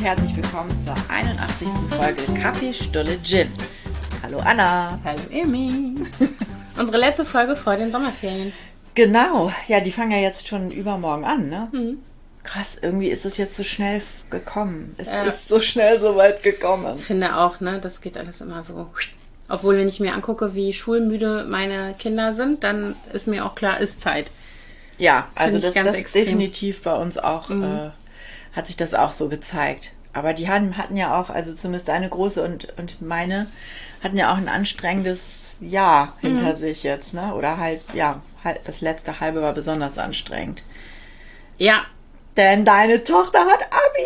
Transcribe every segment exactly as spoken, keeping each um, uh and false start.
herzlich willkommen zur einundachtzigsten Folge Kaffee, Stulle, Gin. Hallo Anna. Hallo Emi. Unsere letzte Folge vor den Sommerferien. Genau, ja, die fangen ja jetzt schon übermorgen an, ne? Mhm. Krass, irgendwie ist es jetzt so schnell gekommen. Es Ja. ist so schnell so weit gekommen. Ich finde auch, ne, das geht alles immer so. Obwohl, wenn ich mir angucke, wie schulmüde meine Kinder sind, dann ist mir auch klar, ist Zeit. Ja, also ich das, ganz das extrem. definitiv bei uns auch, Mhm. äh, hat sich das auch so gezeigt. Aber die hatten, hatten ja auch, also zumindest eine große und, und meine, hatten ja auch ein anstrengendes Jahr hinter Mhm. sich jetzt, ne? Oder halt, ja, halt das letzte halbe war besonders anstrengend. Ja. Denn deine Tochter hat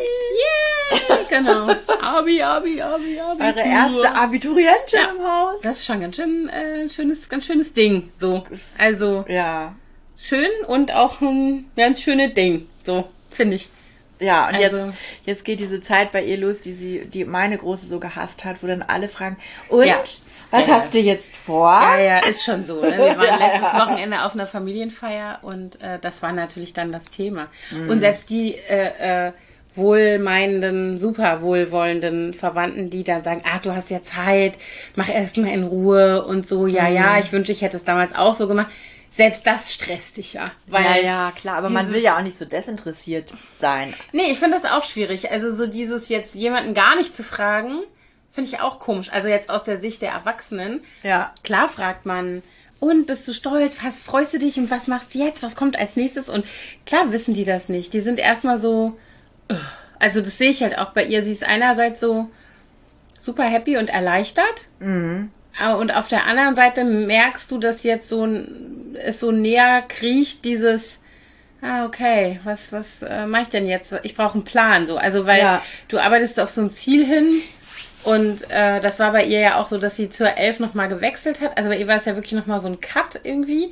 Abi! Yay, genau. Abi, Abi, Abi, Abi. Eure erste Abiturientin Ja. im Haus. Das ist schon ganz schön, äh, schönes, ganz schönes Ding. So. Also Ja. schön und auch ein ganz schönes Ding. So, finde ich. Ja, und Also- jetzt, jetzt geht diese Zeit bei ihr los, die sie, die meine Große so gehasst hat, wo dann alle fragen, und Ja. was Ja, hast du jetzt vor? Ja, ja, ist schon so. Ne? Wir waren Ja, letztes ja. Wochenende auf einer Familienfeier und äh, das war natürlich dann das Thema. Und selbst die äh, äh, wohlmeinenden, super wohlwollenden Verwandten, die dann sagen, ach, du hast ja Zeit, mach erst mal in Ruhe und so, ja, ja, ich wünschte, ich hätte es damals auch so gemacht. Selbst das stresst dich ja. Weil Ja, ja, klar, aber man dieses- will ja auch nicht so desinteressiert sein. Nee, ich finde das auch schwierig. Also so dieses jetzt jemanden gar nicht zu fragen, finde ich auch komisch. Also jetzt aus der Sicht der Erwachsenen. Ja. Klar fragt man, und bist du stolz? Was freust du dich? Und was machst du jetzt? Was kommt als nächstes? Und klar wissen die das nicht. Die sind erstmal so, ugh. Also das sehe ich halt auch bei ihr. Sie ist einerseits so super happy und erleichtert. Mhm. Und auf der anderen Seite merkst du, dass jetzt so ein, es so näher kriecht, dieses, ah, okay, was, was äh, mache ich denn jetzt? Ich brauche einen Plan, so. Also, weil Ja. du arbeitest auf so ein Ziel hin und äh, das war bei ihr ja auch so, dass sie zur elf nochmal gewechselt hat. Also bei ihr war es ja wirklich nochmal so ein Cut irgendwie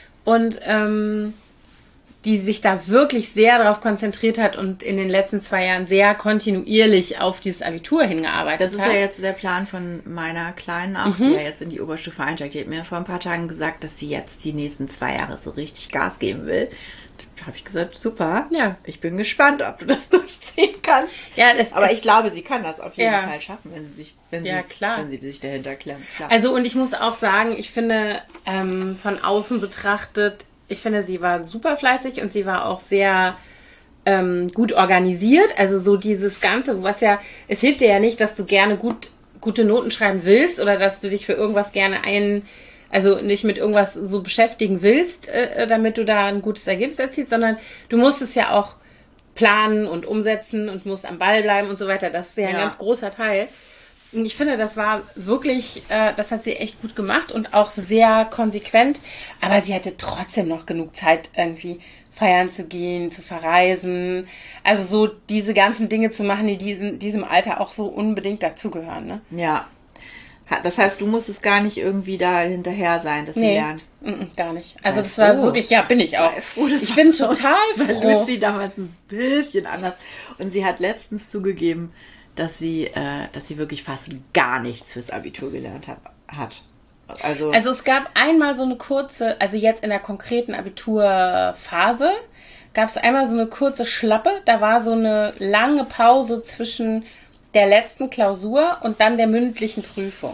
und ähm, die sich da wirklich sehr darauf konzentriert hat und in den letzten zwei Jahren sehr kontinuierlich auf dieses Abitur hingearbeitet Das ist hat. ja jetzt der Plan von meiner Kleinen auch, Mhm. die ja jetzt in die Oberstufe einsteigt. Die hat mir vor ein paar Tagen gesagt, dass sie jetzt die nächsten zwei Jahre so richtig Gas geben will. Da habe ich gesagt, super. Ja. Ich bin gespannt, ob du das durchziehen kannst. Ja, das Aber ist- ich glaube, sie kann das auf jeden Ja. Fall schaffen, wenn sie sich, wenn Ja, sie, klar. wenn sie sich dahinter klemmt. Klar. Also und ich muss auch sagen, ich finde ähm, von außen betrachtet, ich finde, sie war super fleißig und sie war auch sehr ähm, gut organisiert. Also so dieses Ganze, was ja, es hilft dir ja nicht, dass du gerne gut gute Noten schreiben willst oder dass du dich für irgendwas gerne ein, also nicht mit irgendwas so beschäftigen willst, äh, damit du da ein gutes Ergebnis erzielst, sondern du musst es ja auch planen und umsetzen und musst am Ball bleiben und so weiter. Das ist ja ein Ja. ganz großer Teil. Und ich finde, das war wirklich, äh, das hat sie echt gut gemacht und auch sehr konsequent. Aber sie hatte trotzdem noch genug Zeit, irgendwie feiern zu gehen, zu verreisen. Also so diese ganzen Dinge zu machen, die diesen, diesem Alter auch so unbedingt dazugehören. Ne? Ja. Ha- Das heißt, du musstest gar nicht irgendwie da hinterher sein, dass sie lernt. mm, gar nicht. Also Sei das war froh. wirklich, ja, bin ich auch. Sei froh, das ich war bin bei uns total bei froh. Luzi damals ein bisschen anders. Und sie hat letztens zugegeben, dass sie, äh, dass sie wirklich fast gar nichts fürs Abitur gelernt hab, hat. Also, Also es gab einmal so eine kurze, also jetzt in der konkreten Abiturphase, gab es einmal so eine kurze Schlappe. Da war so eine lange Pause zwischen der letzten Klausur und dann der mündlichen Prüfung.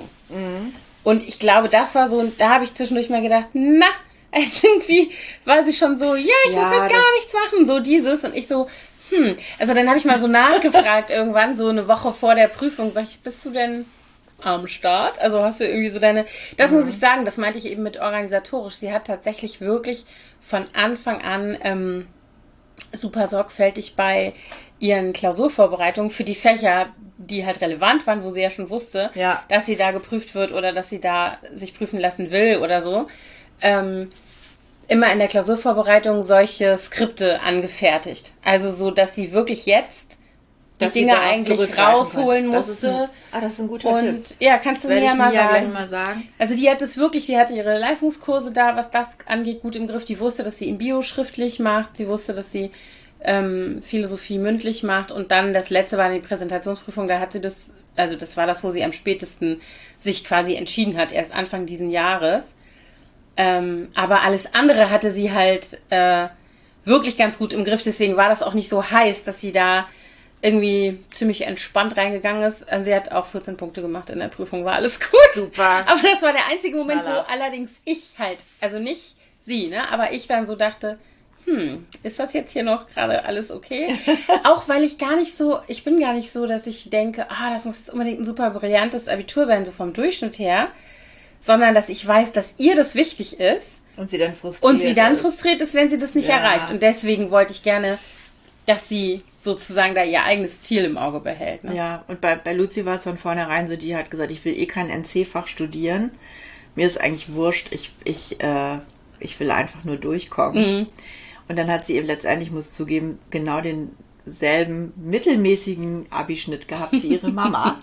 Und ich glaube, das war so, da habe ich zwischendurch mal gedacht, na, also irgendwie war sie schon so, ja, ich Ja, muss halt gar das- nichts machen, so dieses. Und ich so, hm, also dann habe ich mal so nachgefragt irgendwann, so eine Woche vor der Prüfung, sag ich, bist du denn am Start? Also hast du irgendwie so deine, das muss ich sagen, das meinte ich eben mit organisatorisch. Sie hat tatsächlich wirklich von Anfang an ähm, super sorgfältig bei ihren Klausurvorbereitungen für die Fächer, die halt relevant waren, wo sie ja schon wusste, Ja. dass sie da geprüft wird oder dass sie da sich prüfen lassen will oder so, ähm, immer in der Klausurvorbereitung solche Skripte angefertigt. Also so, dass sie wirklich jetzt die dass sie Dinge darauf eigentlich zurückgreifen rausholen konnte. Das ist musste. ein, ah, das ist ein guter Tipp. Und ja, kannst du Werde mir ja ich mal Mia gleich sagen. mal sagen. Also die hat es wirklich, die hatte ihre Leistungskurse da, was das angeht, gut im Griff. Die wusste, dass sie in Bio schriftlich macht. Sie wusste, dass sie ähm, Philosophie mündlich macht. Und dann das letzte war die Präsentationsprüfung. Da hat sie das, also das war das, wo sie am spätesten sich quasi entschieden hat, erst Anfang diesen Jahres. Ähm, aber alles andere hatte sie halt äh, wirklich ganz gut im Griff. Deswegen war das auch nicht so heiß, dass sie da irgendwie ziemlich entspannt reingegangen ist. Also sie hat auch vierzehn Punkte gemacht in der Prüfung, war alles gut. Super. Aber das war der einzige Moment, Knaller. wo allerdings ich halt, also nicht sie, ne, aber ich dann so dachte, hm, ist das jetzt hier noch gerade alles okay? Auch weil ich gar nicht so, ich bin gar nicht so, dass ich denke, ah, das muss jetzt unbedingt ein super brillantes Abitur sein, so vom Durchschnitt her, sondern dass ich weiß, dass ihr das wichtig ist. Und sie dann frustriert Und sie dann ist. frustriert ist, wenn sie das nicht Ja. erreicht. Und deswegen wollte ich gerne, dass sie sozusagen da ihr eigenes Ziel im Auge behält. Ne? Ja, und bei, bei Luzi war es von vornherein so, die hat gesagt, ich will eh kein N C-Fach studieren. Mir ist eigentlich wurscht, ich, ich, äh, ich will einfach nur durchkommen. Mhm. Und dann hat sie eben letztendlich, muss zugeben, genau denselben mittelmäßigen Abischnitt gehabt wie ihre Mama.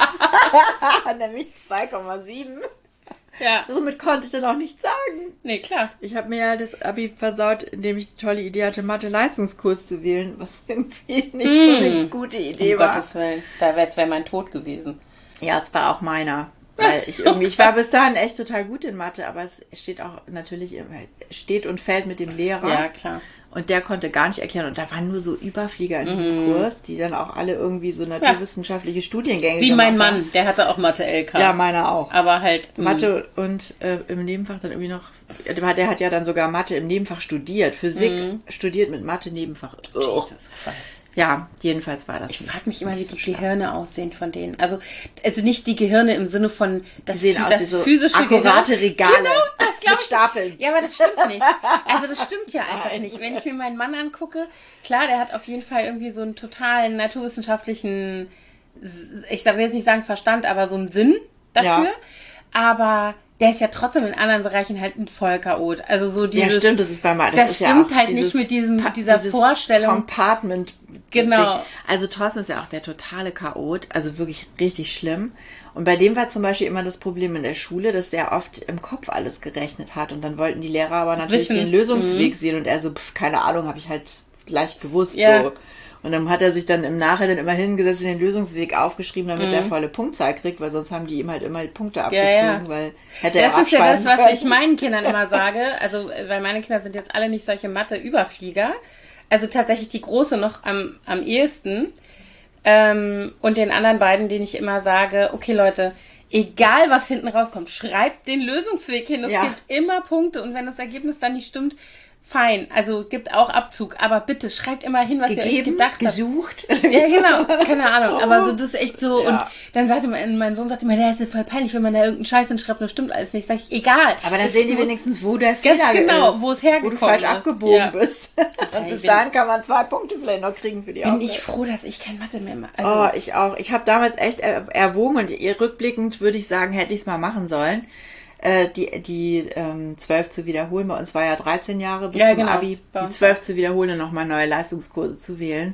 Nämlich zwei Komma sieben. Ja. Somit konnte ich dann auch nichts sagen. Nee, klar. Ich habe mir ja das Abi versaut, indem ich die tolle Idee hatte, Mathe-Leistungskurs zu wählen, was irgendwie nicht Mm. so eine gute Idee Um war. Gottes Willen. Da wäre es wär mein Tod gewesen. Ja, es war auch meiner. Weil ich irgendwie, ich war bis dahin echt total gut in Mathe, aber es steht auch natürlich, immer- steht und fällt mit dem Lehrer. Ja, klar. Und der konnte gar nicht erklären. Und da waren nur so Überflieger in diesem Kurs, die dann auch alle irgendwie so naturwissenschaftliche Studiengänge Wie gemacht mein haben. Mann, der hatte auch Mathe-L K. Ja, meiner auch. Aber halt. mh, Mathe und äh, im Nebenfach dann irgendwie noch, der hat ja dann sogar Mathe im Nebenfach studiert. Physik studiert mit Mathe Nebenfach. Oh. Jesus Christ. Ja, jedenfalls war das Ich nicht. frage mich immer, wie nicht die so schlimm. Gehirne aussehen von denen. Also, also nicht die Gehirne im Sinne von das, sehen phy- aus das wie so physische akkurate Gehirn. Regale Genau, das glaube mit ich. Stapeln. Ja, aber das stimmt nicht. Also das stimmt ja einfach Nein. nicht. Wenn ich mir meinen Mann angucke, klar, der hat auf jeden Fall irgendwie so einen totalen naturwissenschaftlichen, ich will jetzt nicht sagen Verstand, aber so einen Sinn dafür. Ja. Aber der ist ja trotzdem in anderen Bereichen halt ein Vollchaot. Also so dieses, Ja, stimmt, das ist bei Mathe. das ist stimmt ja auch halt dieses nicht mit diesem, Pa- dieser dieses Vorstellung. Compartment. Genau. Ding. Also Thorsten ist ja auch der totale Chaot, also wirklich richtig schlimm. Und bei dem war zum Beispiel immer das Problem in der Schule, dass der oft im Kopf alles gerechnet hat. Und dann wollten die Lehrer aber natürlich Wissen. den Lösungsweg sehen. Und er so, pf, keine Ahnung, habe ich halt gleich gewusst. Ja. So. Und dann hat er sich dann im Nachhinein immer hingesetzt, den Lösungsweg aufgeschrieben, damit er volle Punktzahl kriegt, weil sonst haben die ihm halt immer die Punkte abgezogen, ja. weil hätte er Das ist ja das, was abschreiben ich können. meinen Kindern immer sage. Also, weil meine Kinder sind jetzt alle nicht solche Mathe-Überflieger. Also tatsächlich die Große noch am, am ehesten. Ähm, und den anderen beiden, denen ich immer sage, okay Leute, egal was hinten rauskommt, schreibt den Lösungsweg hin. Es Ja. gibt immer Punkte und wenn das Ergebnis dann nicht stimmt, fein. Also gibt auch Abzug. Aber bitte schreibt immer hin, was ihr euch Gegeben, gedacht habt. gesucht. Ja, genau, keine Ahnung, aber so das ist echt so Ja. und dann sagte mein, mein Sohn sagte mir, das ist voll peinlich, wenn man da irgendeinen Scheiß hinschreibt und das stimmt alles nicht. Sag ich, egal. Aber dann Es sehen die muss- wenigstens, wo der Fehler Ganz genau, ist. wo es Wo du hergekommen falsch ist. abgebogen Ja. bist. Und ich bis bin- dahin kann man zwei Punkte vielleicht noch kriegen für die Bin Aufgabe. ich froh, dass ich kein Mathe mehr mache. Also, Oh, ich auch. Ich habe damals echt er- erwogen und ihr rückblickend würde ich sagen, hätte ich es mal machen sollen. Äh, die die ähm, zwölf zu wiederholen. Bei uns war ja dreizehn Jahre bis Ja, zum genau. Abi. Bei Die uns zwölf zu wiederholen und nochmal neue Leistungskurse zu wählen.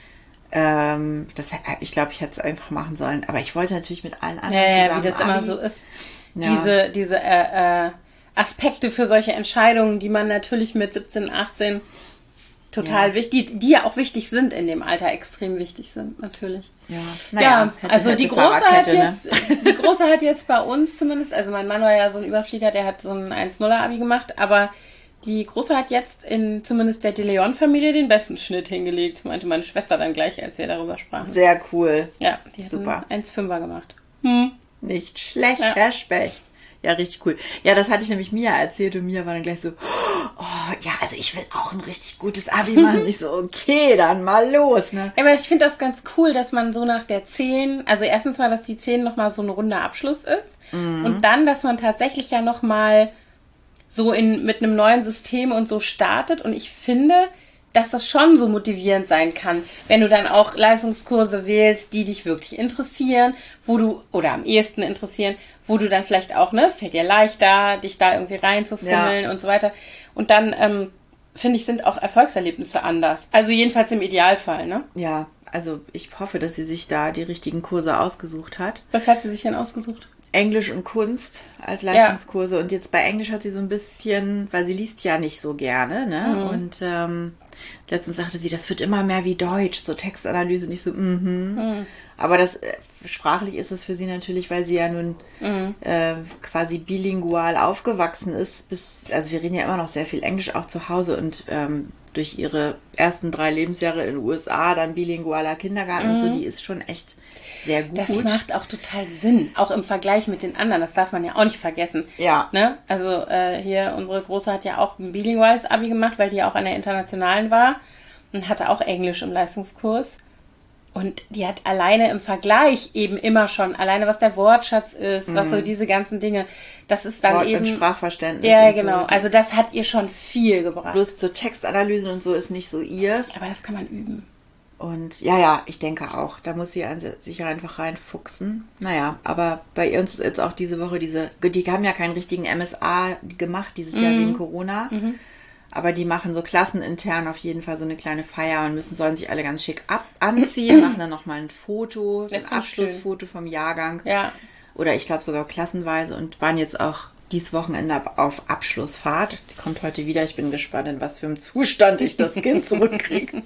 Ähm, das, hätte- ich glaube, ich hätte es einfach machen sollen. Aber ich wollte natürlich mit allen anderen ja, ja, zusammen wie das immer Abi. so ist. Ja. Diese, diese äh, äh, Aspekte für solche Entscheidungen, die man natürlich mit siebzehn, achtzehn total Ja. wichtig, die, die ja auch wichtig sind in dem Alter, extrem wichtig sind, natürlich. Ja, Ja, naja, hätte, also hätte, die Große hat Fahrradkette, ne? jetzt, die Große hat jetzt bei uns zumindest, also mein Mann war ja so ein Überflieger, der hat so ein eins null Abi gemacht, aber die Große hat jetzt in zumindest der De Leon-Familie den besten Schnitt hingelegt, meinte meine Schwester dann gleich, als wir darüber sprachen. Sehr cool. Ja, die hat Super. einen eins Komma fünfer gemacht. Hm. Nicht schlecht, Ja. Herr Specht. Ja, richtig cool. Ja, das hatte ich nämlich Mia erzählt und Mia war dann gleich so, oh, ja, also ich will auch ein richtig gutes Abi machen. Ich so, okay, dann mal los, ne? Ja, aber ich finde das ganz cool, dass man so nach der zehn, also erstens mal, dass die zehn nochmal so ein runder Abschluss ist und dann, dass man tatsächlich ja nochmal so in, mit einem neuen System und so startet und ich finde, dass das schon so motivierend sein kann, wenn du dann auch Leistungskurse wählst, die dich wirklich interessieren, wo du, oder am ehesten interessieren, wo du dann vielleicht auch, ne, es fällt dir leichter, dich da irgendwie reinzufummeln Ja. und so weiter. Und dann, ähm, finde ich, sind auch Erfolgserlebnisse anders. Also jedenfalls im Idealfall, ne? Ja, also ich hoffe, dass sie sich da die richtigen Kurse ausgesucht hat. Was hat sie sich denn ausgesucht? Englisch und Kunst als Leistungskurse. Und jetzt bei Englisch hat sie so ein bisschen, weil sie liest ja nicht so gerne, ne? Und ähm, letztens sagte sie, das wird immer mehr wie Deutsch, so Textanalyse, nicht so, mhm. Aber das äh, sprachlich ist es für sie natürlich, weil sie ja nun äh, quasi bilingual aufgewachsen ist. Bis, also wir reden ja immer noch sehr viel Englisch auch zu Hause und ähm, durch ihre ersten drei Lebensjahre in den U S A, dann bilingualer Kindergarten mhm. und so, die ist schon echt sehr gut. Das macht auch total Sinn, auch im Vergleich mit den anderen, das darf man ja auch nicht vergessen. Ja. Ne? Also äh, hier, unsere Große hat ja auch ein bilinguales Abi gemacht, weil die ja auch an der internationalen war und hatte auch Englisch im Leistungskurs. Und die hat alleine im Vergleich eben immer schon, alleine was der Wortschatz ist, mhm. was so diese ganzen Dinge, das ist dann Wort- eben... und Sprachverständnis. Ja, und genau. So. Also das hat ihr schon viel gebracht. Bloß zur Textanalyse und so ist nicht so ihrs. Aber das kann man üben. Und ja, ja, ich denke auch. Da muss sie sich einfach reinfuchsen. Naja, aber bei uns ist jetzt auch diese Woche diese... Die haben ja keinen richtigen M S A gemacht dieses mhm. Jahr wegen Corona. Mhm. Aber die machen so klassenintern auf jeden Fall so eine kleine Feier und müssen, sollen sich alle ganz schick ab anziehen, machen dann nochmal ein Foto, so ein Abschlussfoto vom Jahrgang. Ja. Oder ich glaube sogar klassenweise und waren jetzt auch dieses Wochenende auf Abschlussfahrt. Die kommt heute wieder. Ich bin gespannt, in was für einem Zustand ich das Kind zurückkriege.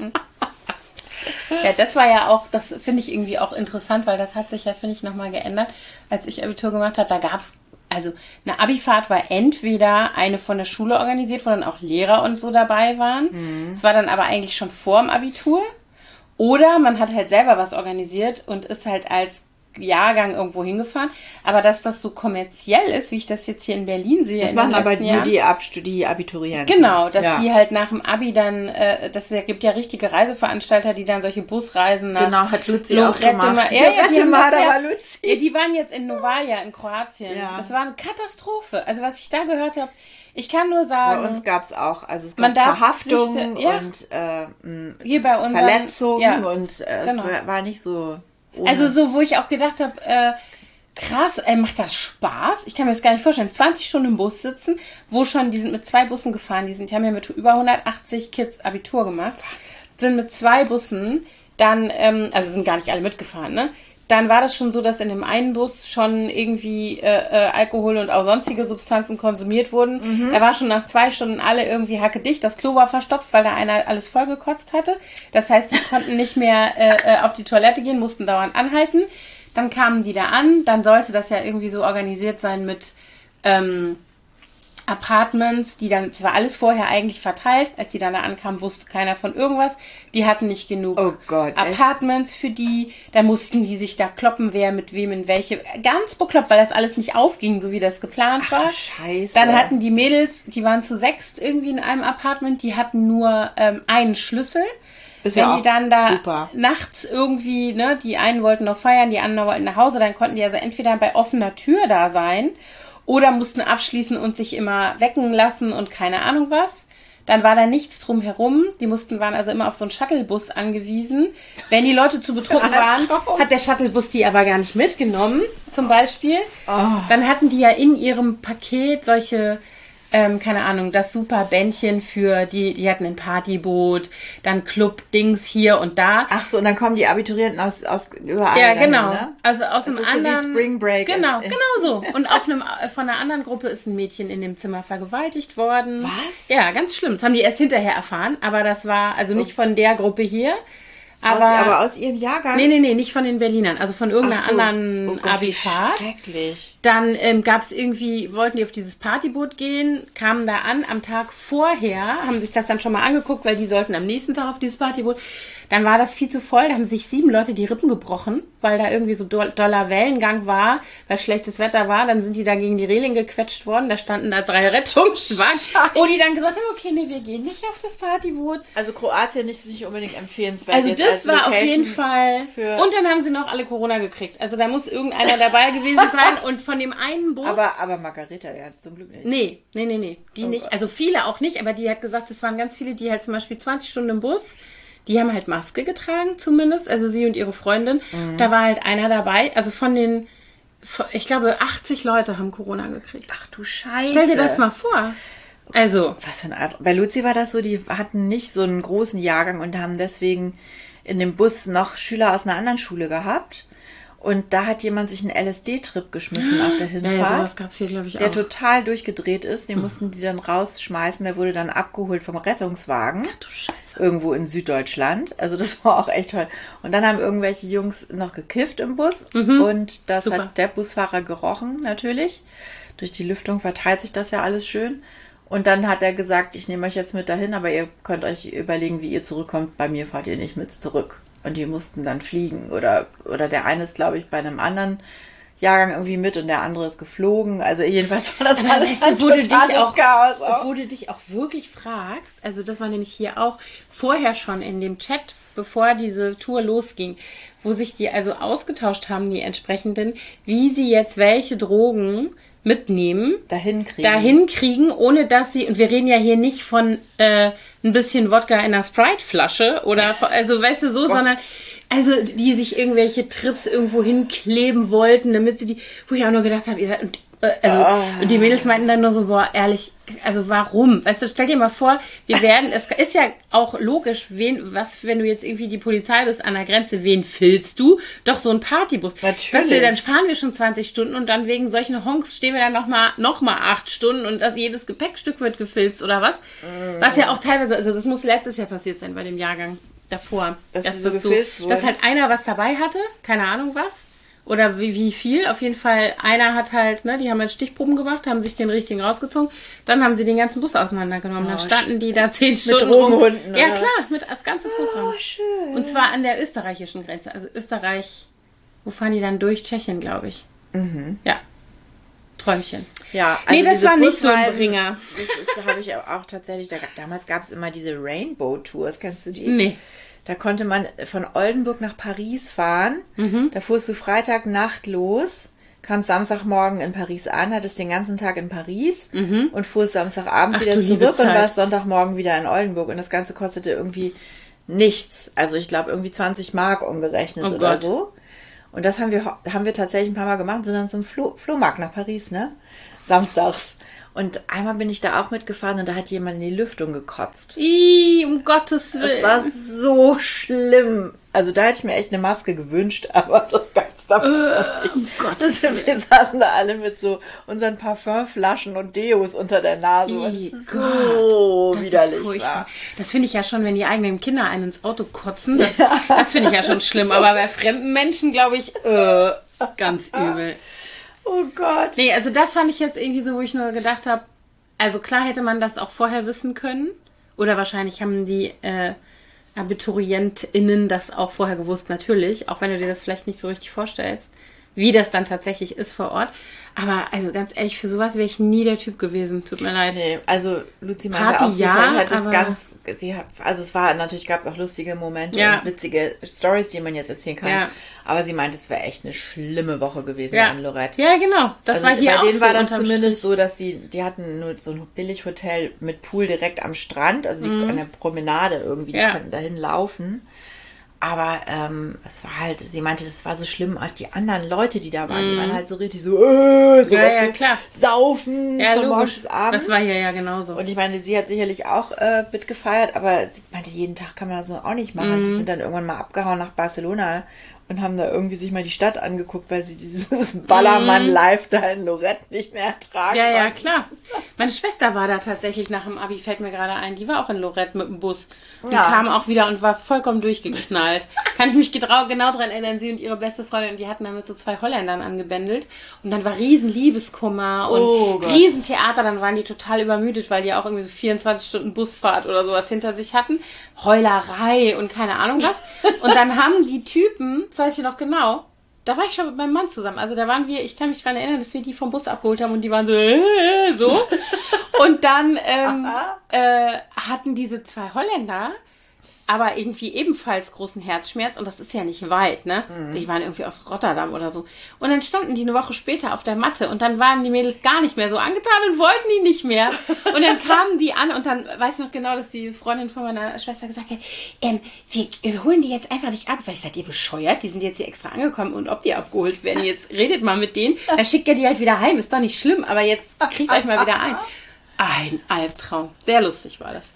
Ja, das war ja auch, das finde ich irgendwie auch interessant, weil das hat sich ja, finde ich, nochmal geändert. Als ich Abitur gemacht habe, da gab es Also eine Abifahrt war entweder eine von der Schule organisiert, wo dann auch Lehrer und so dabei waren. Es mhm. war dann aber eigentlich schon vor dem Abitur. Oder man hat halt selber was organisiert und ist halt als Jahrgang irgendwo hingefahren. Aber dass das so kommerziell ist, wie ich das jetzt hier in Berlin sehe. Das machen aber nur die, Ab- die Abiturienten. Genau, dass ja. die halt nach dem Abi dann, äh, das gibt ja richtige Reiseveranstalter, die dann solche Busreisen nach Genau, hat Luzi Lorette auch gemacht. Ma- ja, ja, die haben das ja, war Luzi. ja, die waren jetzt in Novalja in Kroatien. Ja. Das war eine Katastrophe. Also was ich da gehört habe, ich kann nur sagen... Bei uns gab es auch, also es man gab Verhaftungen ja. und äh, hier bei unseren, Verletzungen ja, und äh, genau. es war nicht so... Ohne. Also so, wo ich auch gedacht habe, äh, krass, ey, macht das Spaß? Ich kann mir das gar nicht vorstellen. zwanzig Stunden im Bus sitzen, wo schon, die sind mit zwei Bussen gefahren, die sind, die haben ja mit über hundertachtzig Kids Abitur gemacht, sind mit zwei Bussen, dann, ähm, also sind gar nicht alle mitgefahren, ne? Dann war das schon so, dass in dem einen Bus schon irgendwie äh, äh, Alkohol und auch sonstige Substanzen konsumiert wurden. Mhm. Da war schon nach zwei Stunden alle irgendwie hackedicht. Das Klo war verstopft, weil da einer alles vollgekotzt hatte. Das heißt, sie konnten nicht mehr äh, auf die Toilette gehen, mussten dauernd anhalten. Dann kamen die da an. Dann sollte das ja irgendwie so organisiert sein mit ähm, Apartments, die dann, das war alles vorher eigentlich verteilt. Als sie dann da ankamen, wusste keiner von irgendwas. Die hatten nicht genug oh Gott, Apartments echt? Für die. Da mussten die sich da kloppen, wer mit wem in welche. Ganz bekloppt, weil das alles nicht aufging, so wie das geplant Ach, war. du Scheiße. Dann hatten die Mädels, die waren zu sechst irgendwie in einem Apartment, die hatten nur ähm, einen Schlüssel. Ist Wenn ja die dann da super. nachts irgendwie, ne, die einen wollten noch feiern, die anderen wollten nach Hause, dann konnten die also entweder bei offener Tür da sein oder mussten abschließen und sich immer wecken lassen und keine Ahnung was. Dann war da nichts drumherum. Die mussten, waren also immer auf so einen Shuttlebus angewiesen. Wenn die Leute zu betrunken waren, hat der Shuttlebus die aber gar nicht mitgenommen, zum Beispiel. Oh. Dann hatten die ja in ihrem Paket solche... Ähm, keine Ahnung, das super Bändchen für die, die hatten ein Partyboot, dann Club-Dings hier und da. Ach so, und dann kommen die Abiturienten aus, aus überall Ja, dahin, genau. Ne? Also aus das einem ist anderen... So wie Spring Break. Genau, genau so. Und auf einem, von einer anderen Gruppe ist ein Mädchen in dem Zimmer vergewaltigt worden. Was? Ja, ganz schlimm. Das haben die erst hinterher erfahren, aber das war also nicht von der Gruppe hier. Aber aus, aber aus ihrem Jahrgang? Nee, nee, nee, nicht von den Berlinern, also von irgendeiner so. anderen oh Gott, Abifahrt. Wie schrecklich. Dann ähm, gab es irgendwie, wollten die auf dieses Partyboot gehen, kamen da an am Tag vorher, haben sich das dann schon mal angeguckt, weil die sollten am nächsten Tag auf dieses Partyboot. Dann war das viel zu voll, da haben sich sieben Leute die Rippen gebrochen, weil da irgendwie so doller Wellengang war, weil schlechtes Wetter war. Dann sind die da gegen die Reling gequetscht worden, da standen da drei Rettungswagen, wo die dann gesagt haben, okay, nee, wir gehen nicht auf das Partyboot. Also Kroatien ist nicht unbedingt empfehlenswert. Also jetzt das als war auf Location jeden Fall. Und dann haben sie noch alle Corona gekriegt. Also da muss irgendeiner dabei gewesen sein und von dem einen Bus... Aber, aber Margareta, ja, zum Glück nicht. Nee, nee, nee, nee. Die oh nicht. Gott. Also viele auch nicht, aber die hat gesagt, es waren ganz viele, die halt zum Beispiel zwanzig Stunden im Bus, die haben halt Maske getragen zumindest, also sie und ihre Freundin. Mhm. Da war halt einer dabei, also von den, ich glaube, achtzig Leute haben Corona gekriegt. Ach du Scheiße. Stell dir das mal vor. Also. Was für eine Art. Bei Luzi war das so, die hatten nicht so einen großen Jahrgang und haben deswegen in dem Bus noch Schüler aus einer anderen Schule gehabt. Und da hat jemand sich einen L S D-Trip geschmissen auf der Hinfahrt. Ja, sowas gab's hier, glaube ich, der auch. total durchgedreht ist. Den Mhm. mussten die dann rausschmeißen. Der wurde dann abgeholt vom Rettungswagen. Ach du Scheiße. Irgendwo in Süddeutschland. Also das war auch echt toll. Und dann haben irgendwelche Jungs noch gekifft im Bus. Mhm. Und das Super. hat der Busfahrer gerochen, natürlich. Durch die Lüftung verteilt sich das ja alles schön. Und dann hat er gesagt, ich nehme euch jetzt mit dahin, aber ihr könnt euch überlegen, wie ihr zurückkommt. Bei mir fahrt ihr nicht mit zurück. Und die mussten dann fliegen. Oder, oder der eine ist, glaube ich, bei einem anderen Jahrgang irgendwie mit und der andere ist geflogen. Also jedenfalls war das aber alles weißt du, wo du dich auch, Chaos auch. Wo du dich auch wirklich fragst, also das war nämlich hier auch vorher schon in dem Chat, bevor diese Tour losging, wo sich die also ausgetauscht haben, die entsprechenden, wie sie jetzt welche Drogen mitnehmen, dahin kriegen. dahin kriegen, ohne dass sie, und wir reden ja hier nicht von äh, ein bisschen Wodka in einer Sprite-Flasche oder, also weißt du so, sondern, also die sich irgendwelche Trips irgendwo hinkleben wollten, damit sie die, wo ich auch nur gedacht habe, ihr, und, äh, also, oh. und die Mädels meinten dann nur so, boah, ehrlich, also warum? Weißt du, stell dir mal vor, wir werden, es ist ja auch logisch, wen, was, wenn du jetzt irgendwie die Polizei bist an der Grenze, wen filzt du? Doch so ein Partybus. Natürlich. Weißt du, dann fahren wir schon zwanzig Stunden und dann wegen solchen Honks stehen wir dann nochmal noch mal acht Stunden und das, jedes Gepäckstück wird gefilzt oder was? Mm. Was ja auch teilweise, also das muss letztes Jahr passiert sein bei dem Jahrgang davor. Dass, dass, so das so, wurden. dass halt einer was dabei hatte, keine Ahnung was. Oder wie, wie viel? Auf jeden Fall, einer hat halt, ne, die haben halt Stichproben gemacht, haben sich den richtigen rausgezogen. Dann haben sie den ganzen Bus auseinandergenommen. Oh, dann standen die da zehn Stunden. Mit Drogenhunden. Ja, klar, mit das ganze Programm. Oh, schön. Und zwar an der österreichischen Grenze. Also Österreich, wo fahren die dann durch? Tschechien, glaube ich. Mhm. Ja. Träumchen. Ja, also nee, das war nicht so ein Busreisen, Bringer. Das habe ich auch tatsächlich, da, damals gab es immer diese Rainbow-Tours, kennst du die? Nee. Da konnte man von Oldenburg nach Paris fahren. Mhm. Da fuhrst du Freitagnacht los, kamst Samstagmorgen in Paris an, hattest den ganzen Tag in Paris mhm. und fuhrst Samstagabend Ach, wieder zurück und warst Sonntagmorgen wieder in Oldenburg. Und das Ganze kostete irgendwie nichts. Also ich glaube irgendwie zwanzig Mark umgerechnet oh oder Gott. so. Und das haben wir, haben wir tatsächlich ein paar Mal gemacht, sind dann zum Flo- Flohmarkt nach Paris, ne? Samstags. Und einmal bin ich da auch mitgefahren und da hat jemand in die Lüftung gekotzt. Ih, um Gottes Willen. Das war so schlimm. Also da hätte ich mir echt eine Maske gewünscht, aber das gab es damals uh, nicht. Um Gottes Willen. Wir saßen da alle mit so unseren Parfümflaschen und Deos unter der Nase. Ih, das ist Gott, so das widerlich ist war. Das finde ich ja schon, wenn die eigenen Kinder einen ins Auto kotzen. Das, das finde ich ja schon schlimm. Aber bei fremden Menschen, glaube ich, äh, ganz übel. Oh Gott. Nee, also das fand ich jetzt irgendwie so, wo ich nur gedacht habe, also klar hätte man das auch vorher wissen können. Oder wahrscheinlich haben die äh, AbiturientInnen das auch vorher gewusst, natürlich. Auch wenn du dir das vielleicht nicht so richtig vorstellst, wie das dann tatsächlich ist vor Ort. Aber also ganz ehrlich, für sowas wäre ich nie der Typ gewesen. Tut mir leid. Nee, also Luzi meinte Party, auch, sie ja, hat es aber ganz, sie hat, also es war, natürlich gab es auch lustige Momente Ja. und witzige Stories, die man jetzt erzählen kann. Ja. Aber sie meinte, es wäre echt eine schlimme Woche gewesen Ja. in Lorette. Ja, genau. Das Also war hier bei auch denen so war das unterm zumindest Strich. so, dass die, die hatten nur so ein Billighotel mit Pool direkt am Strand, also die, Mhm. an der Promenade irgendwie, die Ja. konnten dahin laufen. Aber ähm, es war halt, sie meinte, das war so schlimm, auch die anderen Leute, die da waren, die waren halt so richtig so, äh, so, Ja, weißt ja, du, klar. saufen Ja, von morgens logisch. bis abends. Das war hier ja genauso. Und ich meine, sie hat sicherlich auch äh, mitgefeiert, aber sie meinte, jeden Tag kann man das so auch nicht machen. Mhm. Die sind dann irgendwann mal abgehauen nach Barcelona und haben da irgendwie sich mal die Stadt angeguckt, weil sie dieses Ballermann-Live da in Lorette nicht mehr ertragen Ja, ja, konnten. klar. Meine Schwester war da tatsächlich nach dem Abi, fällt mir gerade ein. Die war auch in Lorette mit dem Bus. Und Ja. kam auch wieder und war vollkommen durchgeknallt. Kann ich mich gedra- genau daran erinnern, sie und ihre beste Freundin, die hatten dann mit so zwei Holländern angebändelt. Und dann war riesen Liebeskummer und Oh Gott. riesen Theater. Dann waren die total übermüdet, weil die auch irgendwie so vierundzwanzig Stunden Busfahrt oder sowas hinter sich hatten. Heulerei und keine Ahnung was. Und dann haben die Typen, das weiß ich noch genau, da war ich schon mit meinem Mann zusammen. Also da waren wir, ich kann mich daran erinnern, dass wir die vom Bus abgeholt haben und die waren so, äh, so. Und dann ähm, äh, hatten diese zwei Holländer aber irgendwie ebenfalls großen Herzschmerz und das ist ja nicht weit, ne? Mhm. Die waren irgendwie aus Rotterdam oder so. Und dann standen die eine Woche später auf der Matte und dann waren die Mädels gar nicht mehr so angetan und wollten die nicht mehr. Und dann kamen die an und dann weiß ich noch genau, dass die Freundin von meiner Schwester gesagt hat, ähm, wir, wir holen die jetzt einfach nicht ab. Sag ich, seid ihr bescheuert? Die sind jetzt hier extra angekommen und ob die abgeholt werden, jetzt redet mal mit denen. Dann schickt ihr die halt wieder heim. Ist doch nicht schlimm, aber jetzt kriegt euch mal wieder ein. Ein Albtraum. Sehr lustig war das.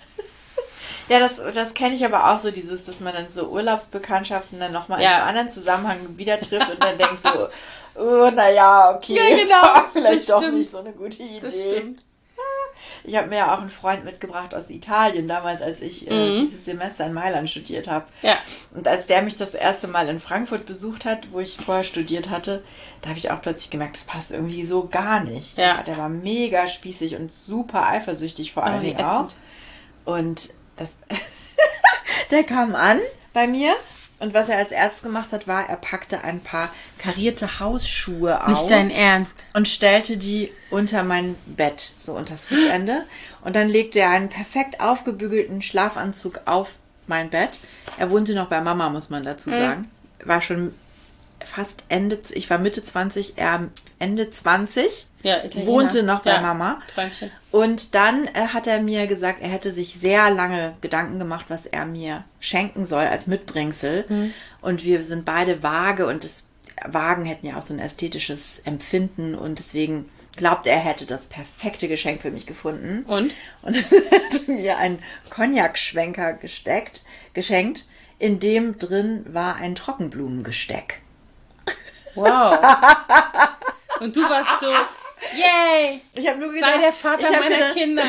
Ja, das, das kenne ich aber auch so, dieses, dass man dann so Urlaubsbekanntschaften dann nochmal Ja. in einem anderen Zusammenhang wieder trifft und dann denkt so, oh, naja, okay, Ja, das genau, war vielleicht das doch stimmt. nicht so eine gute Idee. Das stimmt. Ich habe mir ja auch einen Freund mitgebracht aus Italien, damals, als ich äh, mhm. dieses Semester in Mailand studiert habe. Ja. Und als der mich das erste Mal in Frankfurt besucht hat, wo ich vorher studiert hatte, da habe ich auch plötzlich gemerkt, das passt irgendwie so gar nicht. Ja. Der war mega spießig und super eifersüchtig vor allen oh, Dingen auch. Und das der kam an bei mir. Und was er als erstes gemacht hat, war, er packte ein paar karierte Hausschuhe aus. Nicht dein Ernst. Und stellte die unter mein Bett, so unter das Fußende. Und dann legte er einen perfekt aufgebügelten Schlafanzug auf mein Bett. Er wohnte noch bei Mama, muss man dazu sagen. War schon fast Ende, ich war Mitte zwanzig, er Ende zwanzig. Ja, Italiener. Wohnte noch bei ja, Mama. Träumchen. Und dann äh, hat er mir gesagt, er hätte sich sehr lange Gedanken gemacht, was er mir schenken soll als Mitbringsel. Mhm. Und wir sind beide vage und das Wagen hätten ja auch so ein ästhetisches Empfinden und deswegen glaubte er, hätte das perfekte Geschenk für mich gefunden. Und? Und dann hat er mir einen Cognac-Schwenker gesteckt, geschenkt, in dem drin war ein Trockenblumengesteck. Wow. Und du warst so, yay, ich hab nur gedacht, sei der Vater meiner gedacht, Kinder.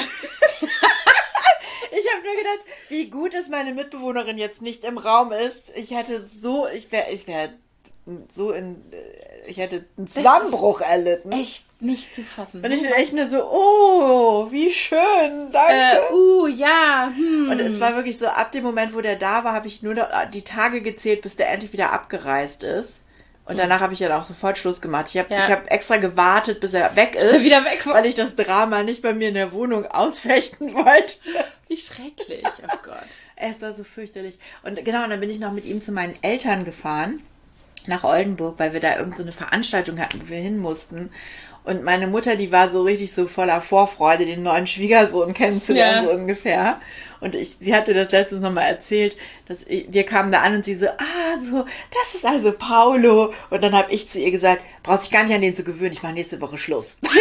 Ich habe nur gedacht, wie gut, dass meine Mitbewohnerin jetzt nicht im Raum ist. Ich hätte so, ich wäre, ich wäre so in, ich hätte einen Zusammenbruch erlitten. Echt nicht zu fassen. Und ich bin echt nur so, oh, wie schön, danke. Äh, uh, ja. Hm. Und es war wirklich so, ab dem Moment, wo der da war, habe ich nur noch die Tage gezählt, bis der endlich wieder abgereist ist. Und danach habe ich ja auch sofort Schluss gemacht. Ich habe ja. ich hab extra gewartet, bis er weg ist. Bis er wieder weg war. Weil ich das Drama nicht bei mir in der Wohnung ausfechten wollte. Wie schrecklich, oh Gott. Es war so fürchterlich. Und genau, und dann bin ich noch mit ihm zu meinen Eltern gefahren, nach Oldenburg, weil wir da irgend so eine Veranstaltung hatten, wo wir hin mussten. Und meine Mutter, die war so richtig so voller Vorfreude, den neuen Schwiegersohn kennenzulernen, ja. so ungefähr. Und ich, sie hat mir das letztens nochmal erzählt, dass ich, wir kamen da an und sie so, ah, so, das ist also Paolo. Und dann habe ich zu ihr gesagt, brauchst dich gar nicht an den zu gewöhnen, ich mache nächste Woche Schluss. Sehr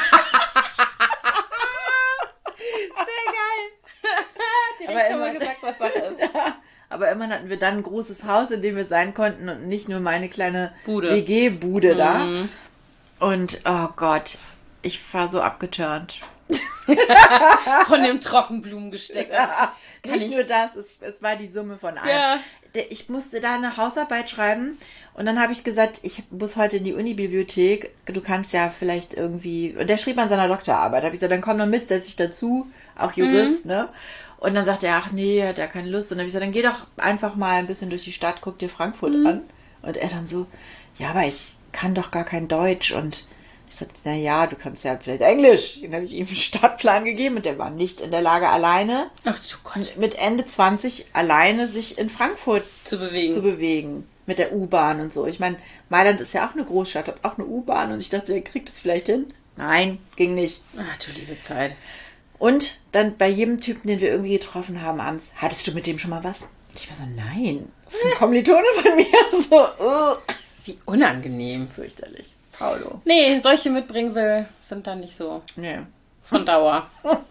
geil. Direkt aber schon mal gesagt, was Sache ist. Ja, aber immerhin hatten wir dann ein großes Haus, in dem wir sein konnten und nicht nur meine kleine Bude. W G-Bude da. Mhm. Und, oh Gott, ich war so abgeturnt. Von dem Trockenblumengesteck. Ja, nicht ich... nur das, es, es war die Summe von allem. Ja. Ich musste da eine Hausarbeit schreiben und dann habe ich gesagt, ich muss heute in die Unibibliothek, du kannst ja vielleicht irgendwie, und der schrieb an seiner Doktorarbeit, habe ich gesagt, dann komm doch mit, setz dich dazu, auch Jurist, mhm. ne? Und dann sagte er, ach nee, hat er keine Lust. Und dann habe ich gesagt, dann geh doch einfach mal ein bisschen durch die Stadt, guck dir Frankfurt mhm. an. Und er dann so, ja, aber ich kann doch gar kein Deutsch. Und ich sagte, na ja, du kannst ja vielleicht Englisch. Dann habe ich ihm einen Stadtplan gegeben und der war nicht in der Lage, alleine, ach du Gott, mit Ende zwanzig alleine sich in Frankfurt zu bewegen. zu bewegen. Mit der U-Bahn und so. Ich meine, Mailand ist ja auch eine Großstadt, hat auch eine U-Bahn und ich dachte, der kriegt das vielleicht hin. Nein, ging nicht. Ach du liebe Zeit. Und dann bei jedem Typen, den wir irgendwie getroffen haben abends, hattest du mit dem schon mal was? Und ich war so, nein, das ist ein Kommilitone von mir. So, uh. Wie unangenehm. Fürchterlich. Paolo. Nee, solche Mitbringsel sind dann nicht so nee. von Dauer.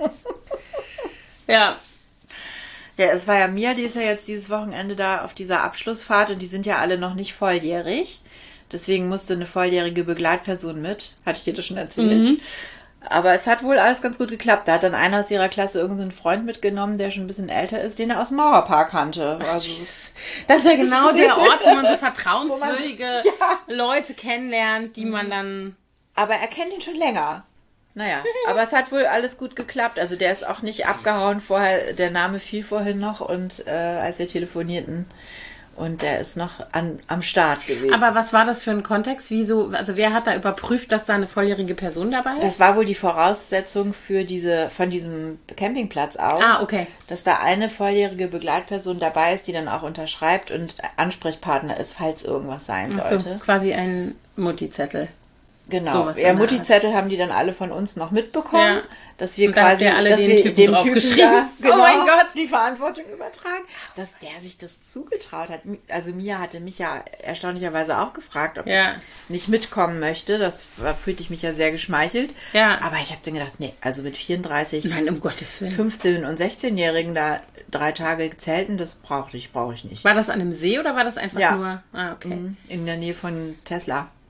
Ja. Ja, es war ja Mia, die ist ja jetzt dieses Wochenende da auf dieser Abschlussfahrt und die sind ja alle noch nicht volljährig. Deswegen musste eine volljährige Begleitperson mit. Hatte ich dir das schon erzählt? Mhm. Aber es hat wohl alles ganz gut geklappt. Da hat dann einer aus ihrer Klasse irgendeinen Freund mitgenommen, der schon ein bisschen älter ist, den er aus dem Mauerpark kannte. Also, das ist ja genau der Ort, wo man so vertrauenswürdige man so, ja. Leute kennenlernt, die man dann... Aber er kennt ihn schon länger. Naja, aber es hat wohl alles gut geklappt. Also der ist auch nicht abgehauen vorher. Der Name fiel vorhin noch und äh, als wir telefonierten. Und der ist noch an, am Start gewesen. Aber was war das für ein Kontext? Wieso, also wer hat da überprüft, dass da eine volljährige Person dabei ist? Das war wohl die Voraussetzung für diese, von diesem Campingplatz aus. Ah, okay. Dass da eine volljährige Begleitperson dabei ist, die dann auch unterschreibt und Ansprechpartner ist, falls irgendwas sein Ach so, sollte. Quasi ein Mutti-Zettel. Genau. Ja, Mutti-Zettel haben die dann alle von uns noch mitbekommen, ja. dass wir und quasi, da alle dass den wir Typen dem drauf Typen geschrieben. da genau, oh mein Gott, die Verantwortung übertragen, dass der sich das zugetraut hat. Also Mia hatte mich ja erstaunlicherweise auch gefragt, ob ja. ich nicht mitkommen möchte. Das fühlte ich mich ja sehr geschmeichelt. Ja. Aber ich habe dann gedacht, nee, also mit vierunddreißig, Nein, um Gottes Willen. fünfzehn- und sechzehnjährigen da drei Tage zelten, das brauche ich, brauche ich nicht. War das an einem See oder war das einfach ja. nur? Ah, okay. In der Nähe von Tesla.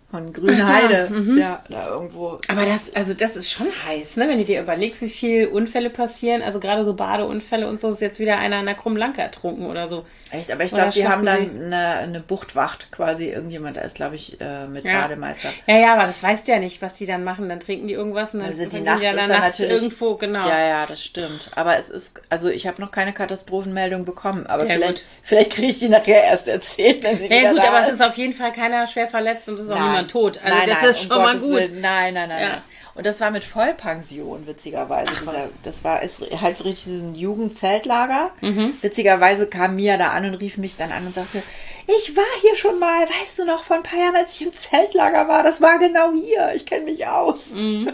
von Grünheide. Mhm. Ja, da irgendwo. Aber das, also das ist schon heiß, ne? Wenn du dir überlegst, wie viele Unfälle passieren. Also gerade so Badeunfälle und so, ist jetzt wieder einer an der Krummlanke ertrunken oder so. Echt? Aber ich glaube, die haben dann eine, eine Buchtwacht quasi. Irgendjemand, da ist, glaube ich, äh, mit ja. Bademeister. Ja, ja, aber das weißt du ja nicht, was die dann machen. Dann trinken die irgendwas und dann also sind die nachts ja dann nachts natürlich irgendwo, genau. Ja, ja, das stimmt. Aber es ist, also ich habe noch keine Katastrophenmeldung bekommen. Aber Sehr vielleicht, gut. vielleicht kriege ich die nachher erst erzählt, wenn sie ja, wieder Ja gut, da aber ist. es ist auf jeden Fall keiner schwer verletzt und es ist auch nein. niemand tot. Also nein, das nein, ist schon um mal Gottes gut. Willen. Nein, nein, nein, ja. nein. Und das war mit Vollpension, witzigerweise. Ach, Dieser, das war ist halt richtig ein Jugendzeltlager. Mhm. Witzigerweise kam Mia da an und rief mich dann an und sagte, ich war hier schon mal, weißt du noch, vor ein paar Jahren, als ich im Zeltlager war, das war genau hier, ich kenne mich aus. Mhm.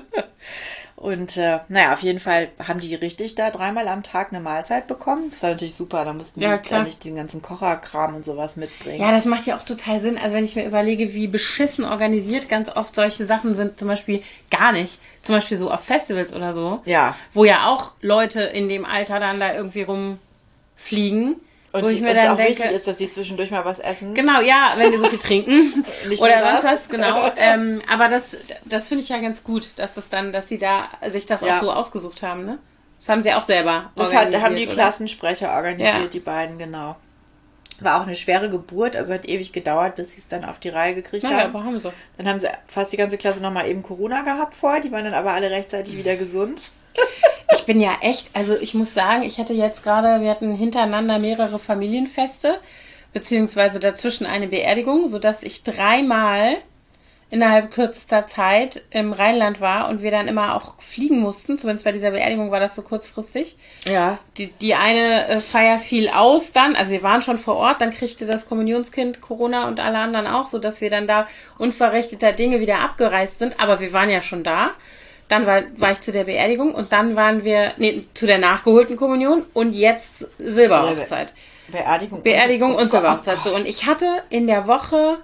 Und äh, naja, auf jeden Fall haben die richtig da dreimal am Tag eine Mahlzeit bekommen. Das war natürlich super, da mussten ja, die dann nicht den ganzen Kocherkram und sowas mitbringen. Ja, das macht ja auch total Sinn. Also wenn ich mir überlege, wie beschissen organisiert ganz oft solche Sachen sind, zum Beispiel gar nicht. Zum Beispiel so auf Festivals oder so. Ja. Wo ja auch Leute in dem Alter dann da irgendwie rumfliegen. Und wo die, ich mir und es dann auch denke, wichtig ist, dass sie zwischendurch mal was essen. Genau, ja, wenn die so viel trinken. Nicht oder nur was das. was, genau. ähm, aber das, das finde ich ja ganz gut, dass es dann, dass sie da sich das Ja. auch so ausgesucht haben, ne? Das haben sie auch selber Das organisiert. hat, haben die oder? Klassensprecher organisiert, Ja. die beiden, genau. War auch eine schwere Geburt, also hat ewig gedauert, bis sie es dann auf die Reihe gekriegt Naja, haben. aber haben sie. Dann haben sie fast die ganze Klasse nochmal eben Corona gehabt vorher, die waren dann aber alle rechtzeitig wieder gesund. Ich bin ja echt, also ich muss sagen, ich hatte jetzt gerade, wir hatten hintereinander mehrere Familienfeste, beziehungsweise dazwischen eine Beerdigung, sodass ich dreimal innerhalb kürzester Zeit im Rheinland war und wir dann immer auch fliegen mussten. Zumindest bei dieser Beerdigung war das so kurzfristig. Ja. Die, die eine äh, Feier fiel aus dann, also wir waren schon vor Ort, dann kriegte das Kommunionskind Corona und alle anderen auch, sodass wir dann da unverrichteter Dinge wieder abgereist sind. Aber wir waren ja schon da. Dann war, war ich zu der Beerdigung und dann waren wir, nee, zu der nachgeholten Kommunion und jetzt Silberhochzeit. Beerdigung, Beerdigung und, und oh Gott, Silberhochzeit. oh So, und ich hatte in der Woche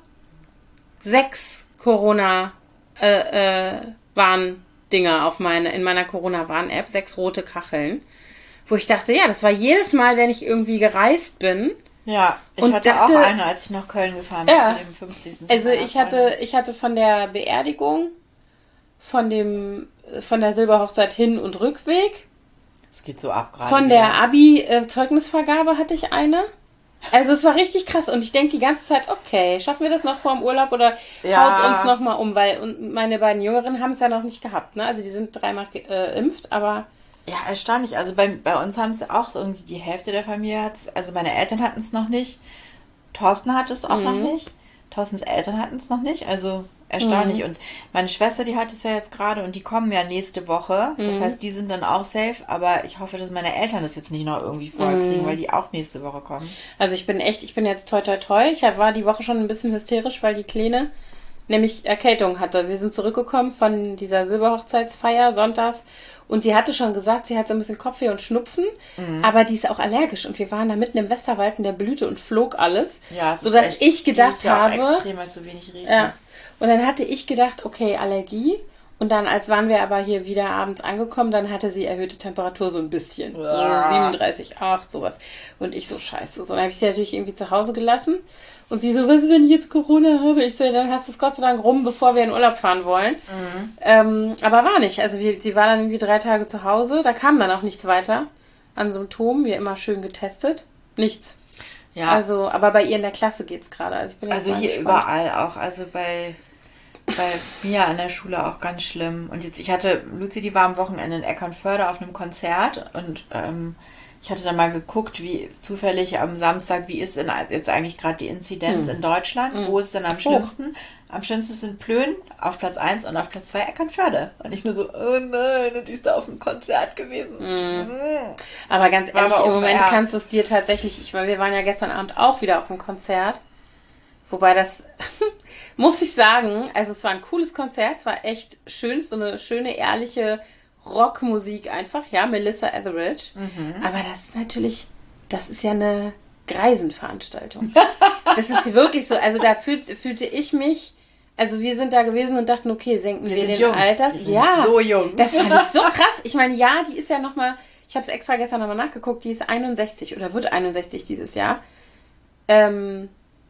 sechs Corona äh, äh, Warn-Dinger auf meine, in meiner Corona-Warn-App, sechs rote Kacheln, wo ich dachte, ja, das war jedes Mal, wenn ich irgendwie gereist bin. Ja, ich und hatte dachte, auch eine, als ich nach Köln gefahren bin, ja, zu dem fünfzigsten Also ich hatte, ich hatte von der Beerdigung, von dem, von der Silberhochzeit Hin- und Rückweg. Es geht so ab gerade. Von wieder. der Abi-Zeugnisvergabe hatte ich eine. Also es war richtig krass und ich denke die ganze Zeit, okay, schaffen wir das noch vor dem Urlaub oder Ja. haut uns noch mal um, weil und meine beiden Jüngeren haben es ja noch nicht gehabt, ne? Also die sind dreimal geimpft, aber Ja, erstaunlich. Also bei, bei uns haben es auch so irgendwie die Hälfte der Familie hat es, also meine Eltern hatten es noch nicht, Thorsten hatte es auch Mhm. noch nicht, Thorstens Eltern hatten es noch nicht, also erstaunlich. Mhm. Und meine Schwester, die hat es ja jetzt gerade und die kommen ja nächste Woche. Das Mhm. heißt, die sind dann auch safe, aber ich hoffe, dass meine Eltern das jetzt nicht noch irgendwie vorher kriegen, Mhm. weil die auch nächste Woche kommen. also ich bin echt, ich bin jetzt toi toi toi. Ich war die Woche schon ein bisschen hysterisch, weil die Kleine nämlich Erkältung hatte. Wir sind zurückgekommen von dieser Silberhochzeitsfeier sonntags und sie hatte schon gesagt, sie hat so ein bisschen Kopfweh und Schnupfen, Mhm. aber die ist auch allergisch und wir waren da mitten im Westerwald in der Blüte und flog alles, Ja, es ist sodass echt- ich gedacht die ist ja auch habe, extrem, weil zu wenig regnet. ja, und dann hatte ich gedacht, okay, Allergie. Und dann, als waren wir aber hier wieder abends angekommen, dann hatte sie erhöhte Temperatur so ein bisschen. So Ja. siebenunddreißig Komma acht, sowas. Und ich so, scheiße. So, dann habe ich sie natürlich irgendwie zu Hause gelassen. Und sie so, was ist, wenn ich jetzt Corona habe? Ich so, ja, dann hast du es Gott sei Dank rum, bevor wir in Urlaub fahren wollen. Mhm. Ähm, aber war nicht. Also wir, sie war dann irgendwie drei Tage zu Hause. Da kam dann auch nichts weiter an Symptomen. Wir immer schön getestet. Nichts. Ja, Also, aber bei ihr in der Klasse geht's gerade. Also, ich bin jetzt also mal hier gespannt. überall auch, also bei, bei mir an der Schule auch ganz schlimm. Und jetzt, ich hatte, Luzi, die war am Wochenende in Eckernförde auf einem Konzert und ähm, ich hatte dann mal geguckt, wie zufällig am Samstag, wie ist denn jetzt eigentlich gerade die Inzidenz Hm. in Deutschland? Hm. Wo ist denn am Hoch. schlimmsten? Am schlimmsten sind Plön auf Platz eins und auf Platz zwei Eckernförde. Und ich nur so, oh nein, und die ist da auf dem Konzert gewesen. Hm. Mhm. Aber ganz War ehrlich, aber im Open Moment Air. kannst du es dir tatsächlich, ich, weil wir waren ja gestern Abend auch wieder auf einem Konzert, wobei das, muss ich sagen, also es war ein cooles Konzert, es war echt schön, so eine schöne, ehrliche Rockmusik einfach, ja, Melissa Etheridge, Mhm. aber das ist natürlich, das ist ja eine Greisenveranstaltung. Das ist wirklich so, also da fühlt, fühlte ich mich, also wir sind da gewesen und dachten, okay, senken wir, Wir sind den jung. Alters. Wir sind ja, so jung. das fand ich so krass. Ich meine, ja, die ist ja nochmal, ich habe es extra gestern nochmal nachgeguckt, die ist einundsechzig oder wird einundsechzig dieses Jahr. Ähm,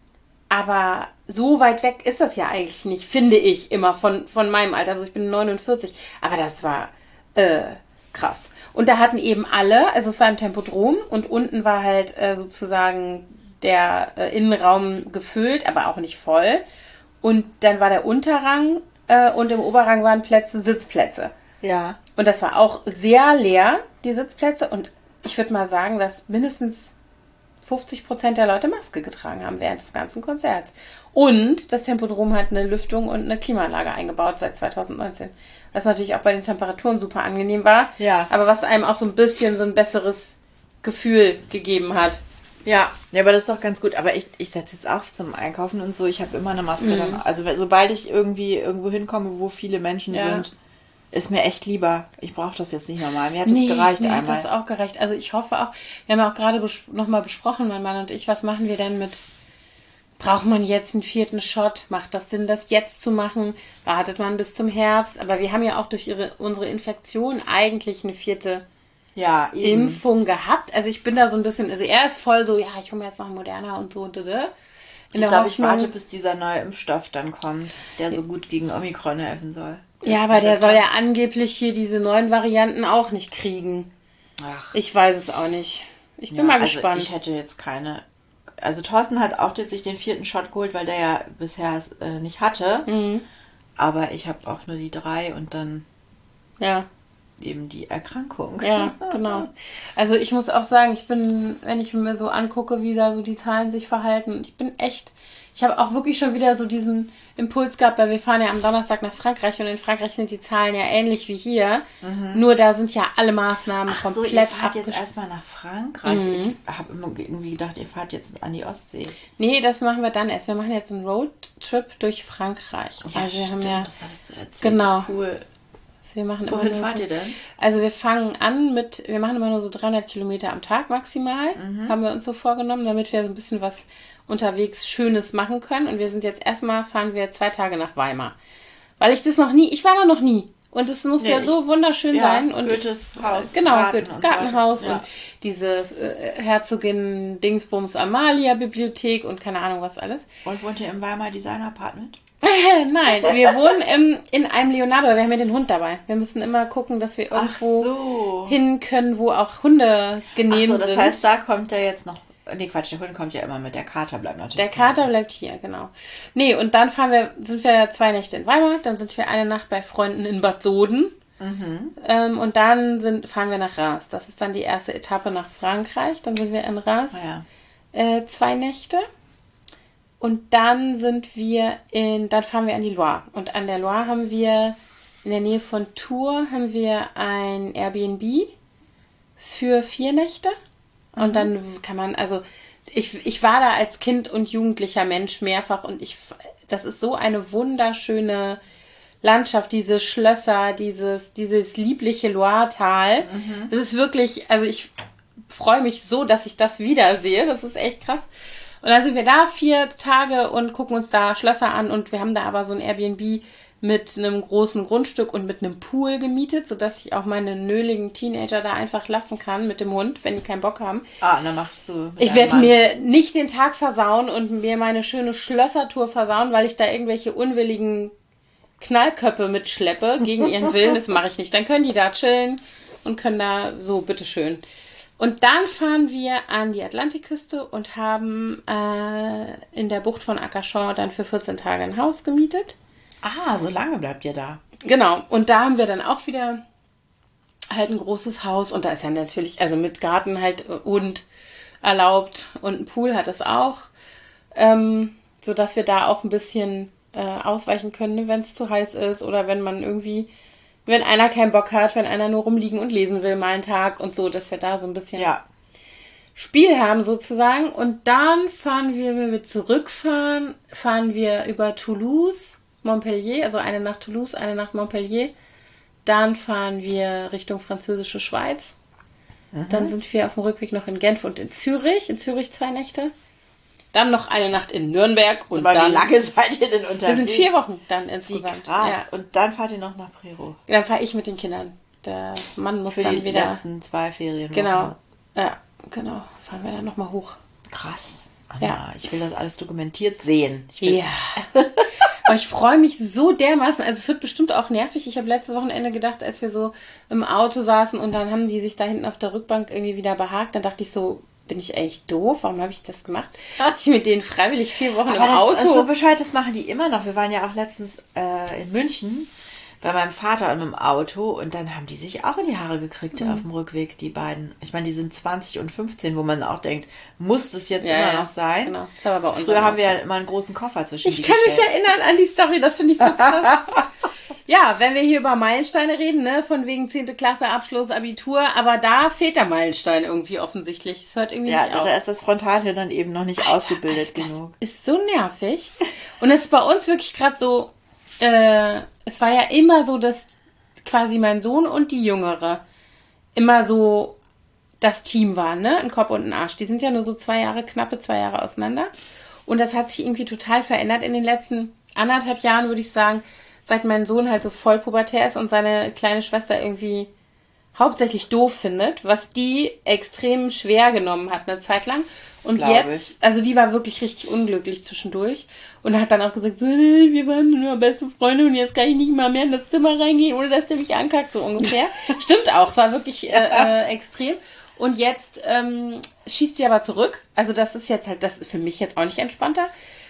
Aber so weit weg ist das ja eigentlich nicht, finde ich immer von, von meinem Alter. Also ich bin neunundvierzig. Aber das war äh, krass. Und da hatten eben alle, also es war im Tempodrom und unten war halt äh, sozusagen der äh, Innenraum gefüllt, aber auch nicht voll. Und dann war der Unterrang äh, und im Oberrang waren Plätze, Sitzplätze. Ja. Und das war auch sehr leer, die Sitzplätze. Und ich würde mal sagen, dass mindestens fünfzig Prozent der Leute Maske getragen haben während des ganzen Konzerts. Und das Tempodrom hat eine Lüftung und eine Klimaanlage eingebaut seit zwanzig neunzehn. Was natürlich auch bei den Temperaturen super angenehm war. Ja. Aber was einem auch so ein bisschen so ein besseres Gefühl gegeben hat. Ja, ja, aber das ist doch ganz gut. Aber ich, ich setze jetzt auch zum Einkaufen und so. Ich habe immer eine Maske Mhm. dann. Also sobald ich irgendwie irgendwo hinkomme, wo viele Menschen Ja. sind, ist mir echt lieber. Ich brauche das jetzt nicht nochmal. Mir hat das Nee, gereicht mir hat einmal. das auch gereicht. Also ich hoffe auch, wir haben ja auch gerade bes- nochmal besprochen, mein Mann und ich, was machen wir denn mit, braucht man jetzt einen vierten Shot? Macht das Sinn, das jetzt zu machen? Wartet man bis zum Herbst? Aber wir haben ja auch durch ihre, unsere Infektion eigentlich eine vierte Ja, eben. Impfung gehabt. Also ich bin da so ein bisschen, also er ist voll so, ja, ich hole mir jetzt noch einen Moderna und so. dada. In Ich der glaube, ich Hoffnung- warte, bis dieser neue Impfstoff dann kommt, der so gut gegen Omikron helfen soll. Ja, aber der soll ja angeblich hier diese neuen Varianten auch nicht kriegen. Ach, Ich weiß es auch nicht. Ich bin ja, mal also gespannt. ich hätte jetzt keine. Also Thorsten hat auch jetzt sich den vierten Shot geholt, weil der ja bisher es äh, nicht hatte. Mhm. Aber ich habe auch nur die drei und dann Ja. eben die Erkrankung. Ja, genau. Also ich muss auch sagen, ich bin, wenn ich mir so angucke, wie da so die Zahlen sich verhalten, ich bin echt, ich habe auch wirklich schon wieder so diesen Impuls gehabt, weil wir fahren ja am Donnerstag nach Frankreich und in Frankreich sind die Zahlen ja ähnlich wie hier. Nur da sind ja alle Maßnahmen Ach so, ihr komplett fahrt jetzt abgesch- erstmal nach Frankreich. Mhm. Ich habe immer irgendwie gedacht, ihr fahrt jetzt an die Ostsee. Nee, das machen wir dann erst. Wir machen jetzt einen Roadtrip durch Frankreich. Ja, also wir stimmt, haben ja, das hattest du erzählt. Genau. Cool. wir machen immer Wohin nur fahrt so, ihr denn? Also wir fangen an mit, wir machen immer nur so dreihundert Kilometer am Tag maximal, Mhm. haben wir uns so vorgenommen, damit wir so ein bisschen was unterwegs Schönes machen können. Und wir sind jetzt erstmal, fahren wir zwei Tage nach Weimar. Weil ich das noch nie, ich war da noch nie. Und es muss Nee, ja ich- so wunderschön ja, sein. Und Goethes ich, Haus, Genau, Garten Goethes und so weiter. Gartenhaus Ja. und diese äh, Herzogin Dingsbums Amalia Bibliothek und keine Ahnung was alles. Und wohnt ihr im Weimar Design Apartment? Nein, wir wohnen im, in einem Leonardo, aber wir haben ja den Hund dabei. Wir müssen immer gucken, dass wir Ach irgendwo so. hin können, wo auch Hunde Ach genehm so, das sind. heißt, da kommt er jetzt noch. Nee, Quatsch, der Hund kommt ja immer mit. Der Kater bleibt natürlich. Der zu Kater Hause. bleibt hier, genau. Nee, und dann fahren wir, sind wir zwei Nächte in Weimar, dann sind wir eine Nacht bei Freunden in Bad Soden. Mhm. Ähm, und dann sind, fahren wir nach Reims. Das ist dann die erste Etappe nach Frankreich. Dann sind wir in Reims Ja. äh, zwei Nächte. Und dann sind wir in, dann fahren wir an die Loire. Und an der Loire haben wir, in der Nähe von Tours, haben wir ein Airbnb für vier Nächte. Und dann kann man, also ich, ich war da als Kind und jugendlicher Mensch mehrfach und ich, das ist so eine wunderschöne Landschaft, diese Schlösser, dieses, dieses liebliche Loiretal. Das ist wirklich, also ich freue mich so, dass ich das wiedersehe. Das ist echt krass. Und dann sind wir da vier Tage und gucken uns da Schlösser an und wir haben da aber so ein Airbnb mit einem großen Grundstück und mit einem Pool gemietet, sodass ich auch meine nöligen Teenager da einfach lassen kann mit dem Hund, wenn die keinen Bock haben. Ah, und dann machst du. mit Ich deinem werde Mann- mir nicht den Tag versauen und mir meine schöne Schlössertour versauen, weil ich da irgendwelche unwilligen Knallköpfe mitschleppe gegen ihren Willen. Das mache ich nicht. Dann können die da chillen und können da so, bitteschön. Und dann fahren wir an die Atlantikküste und haben äh, in der Bucht von Arcachon dann für vierzehn Tage ein Haus gemietet. Ah, so lange bleibt ihr da. Genau. Und da haben wir dann auch wieder halt ein großes Haus. Und da ist ja natürlich, also mit Garten halt und erlaubt. Und ein Pool hat es auch. Ähm, sodass wir da auch ein bisschen äh, ausweichen können, wenn es zu heiß ist. Oder wenn man irgendwie, wenn einer keinen Bock hat, wenn einer nur rumliegen und lesen will mal einen Tag und so, dass wir da so ein bisschen Ja. Spiel haben sozusagen. Und dann fahren wir, wenn wir zurückfahren, fahren wir über Toulouse, Montpellier, also eine Nacht Toulouse, eine Nacht Montpellier. Dann fahren wir Richtung französische Schweiz. Dann sind wir auf dem Rückweg noch in Genf und in Zürich. In Zürich zwei Nächte. Dann noch eine Nacht in Nürnberg. Und Und mal, dann, wie lange seid ihr denn unterwegs? wir sind vier Wochen dann Wie insgesamt. krass. Ja. Und dann fahrt ihr noch nach Prero. Dann fahre ich mit den Kindern. Der Mann muss Für dann die wieder... letzten zwei Ferien. Genau. Ja, genau. Fahren wir dann nochmal hoch. Krass. Anna, ja. Ich will das alles dokumentiert sehen. Ich will ja. Aber ich freue mich so dermaßen. Also es wird bestimmt auch nervig. Ich habe letztes Wochenende gedacht, als wir so im Auto saßen und dann haben die sich da hinten auf der Rückbank irgendwie wieder behagt. Dann dachte ich so, bin ich eigentlich doof? Warum habe ich das gemacht? Dass ich mit denen freiwillig vier Wochen Aber im das Auto... ist so bescheuert, das machen die immer noch. Wir waren ja auch letztens äh, in München bei meinem Vater im Auto und dann haben die sich auch in die Haare gekriegt mhm. auf dem Rückweg, die beiden. Ich meine, die sind zwanzig und fünfzehn, wo man auch denkt, muss das jetzt ja, immer ja, noch sein? Genau. Das ist aber bei uns Früher haben wir ja immer einen großen Koffer zwischen Ich kann gestellt. mich erinnern an die Story, das finde ich so krass. Ja, wenn wir hier über Meilensteine reden, ne, von wegen zehnte Klasse, Abschluss, Abitur, aber da fehlt der Meilenstein irgendwie offensichtlich. Das hört irgendwie ja, nicht auf. Da ist das Frontalhirn dann eben noch nicht Alter, ausgebildet also genug. Das ist so nervig. Und es ist bei uns wirklich gerade so, äh, es war ja immer so, dass quasi mein Sohn und die Jüngere immer so das Team waren, ne? Ein Kopf und ein Arsch. Die sind ja nur so zwei Jahre, knappe zwei Jahre auseinander. Und das hat sich irgendwie total verändert in den letzten anderthalb Jahren, würde ich sagen, seit mein Sohn halt so voll pubertär ist und seine kleine Schwester irgendwie hauptsächlich doof findet, was die extrem schwer genommen hat eine Zeit lang. Das und jetzt, ich. also die war wirklich richtig unglücklich zwischendurch und hat dann auch gesagt, so, hey, wir waren nur beste Freunde und jetzt kann ich nicht mal mehr in das Zimmer reingehen, ohne dass der mich ankackt, so ungefähr. Stimmt auch, es war wirklich äh, äh, extrem. Und jetzt ähm, schießt sie aber zurück. Also das ist jetzt halt, das ist für mich jetzt auch nicht entspannter.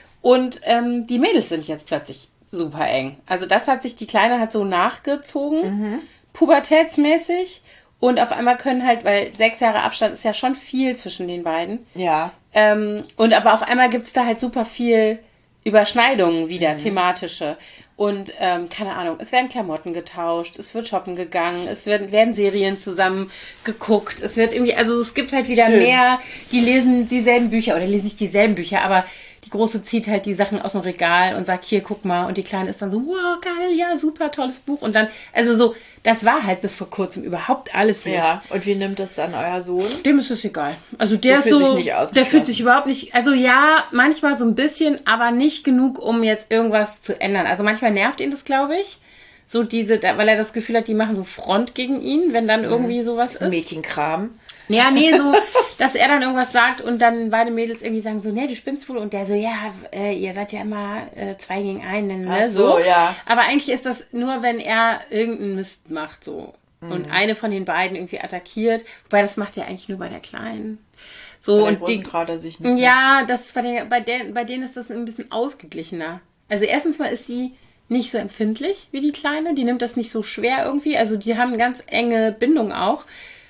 Und ähm, die Mädels sind jetzt plötzlich super eng. Also das hat sich, die Kleine hat so nachgezogen, mhm. pubertätsmäßig. Und auf einmal können halt, weil sechs Jahre Abstand ist ja schon viel zwischen den beiden. Ja. Ähm, und aber auf einmal gibt's da halt super viel Überschneidungen wieder, mhm. thematische. Und ähm, keine Ahnung, es werden Klamotten getauscht, es wird shoppen gegangen, es werden, werden Serien zusammen geguckt, es wird irgendwie, also es gibt halt wieder Schön. mehr, die lesen dieselben Bücher oder lesen nicht dieselben Bücher, aber die Große zieht halt die Sachen aus dem Regal und sagt, hier, guck mal. Und die Kleine ist dann so, wow, geil, ja, super, tolles Buch. Und dann, also so, das war halt bis vor kurzem überhaupt alles nicht. Ja, und wie nimmt das dann euer Sohn? Dem ist es egal. Also der, der ist fühlt so, sich nicht ausgeschlossen. Der fühlt sich überhaupt nicht, also ja, manchmal so ein bisschen, aber nicht genug, um jetzt irgendwas zu ändern. Also manchmal nervt ihn das, glaube ich. So diese, weil er das Gefühl hat, die machen so Front gegen ihn, wenn dann irgendwie sowas ist. Mädchenkram. Ja, nee, so, dass er dann irgendwas sagt und dann beide Mädels irgendwie sagen so, nee, du spinnst wohl. Und der so, ja, äh, ihr seid ja immer äh, zwei gegen einen, ne, Ach so, so. Ja. Aber eigentlich ist das nur, wenn er irgendeinen Mist macht, so. Mhm. Und eine von den beiden irgendwie attackiert. Wobei, das macht er eigentlich nur bei der Kleinen. So, bei der und die traut er sich nicht. Ja, das ist bei, der, bei, der, bei denen ist das ein bisschen ausgeglichener. Also erstens mal ist sie nicht so empfindlich wie die Kleine. Die nimmt das nicht so schwer irgendwie. Also die haben eine ganz enge Bindung auch.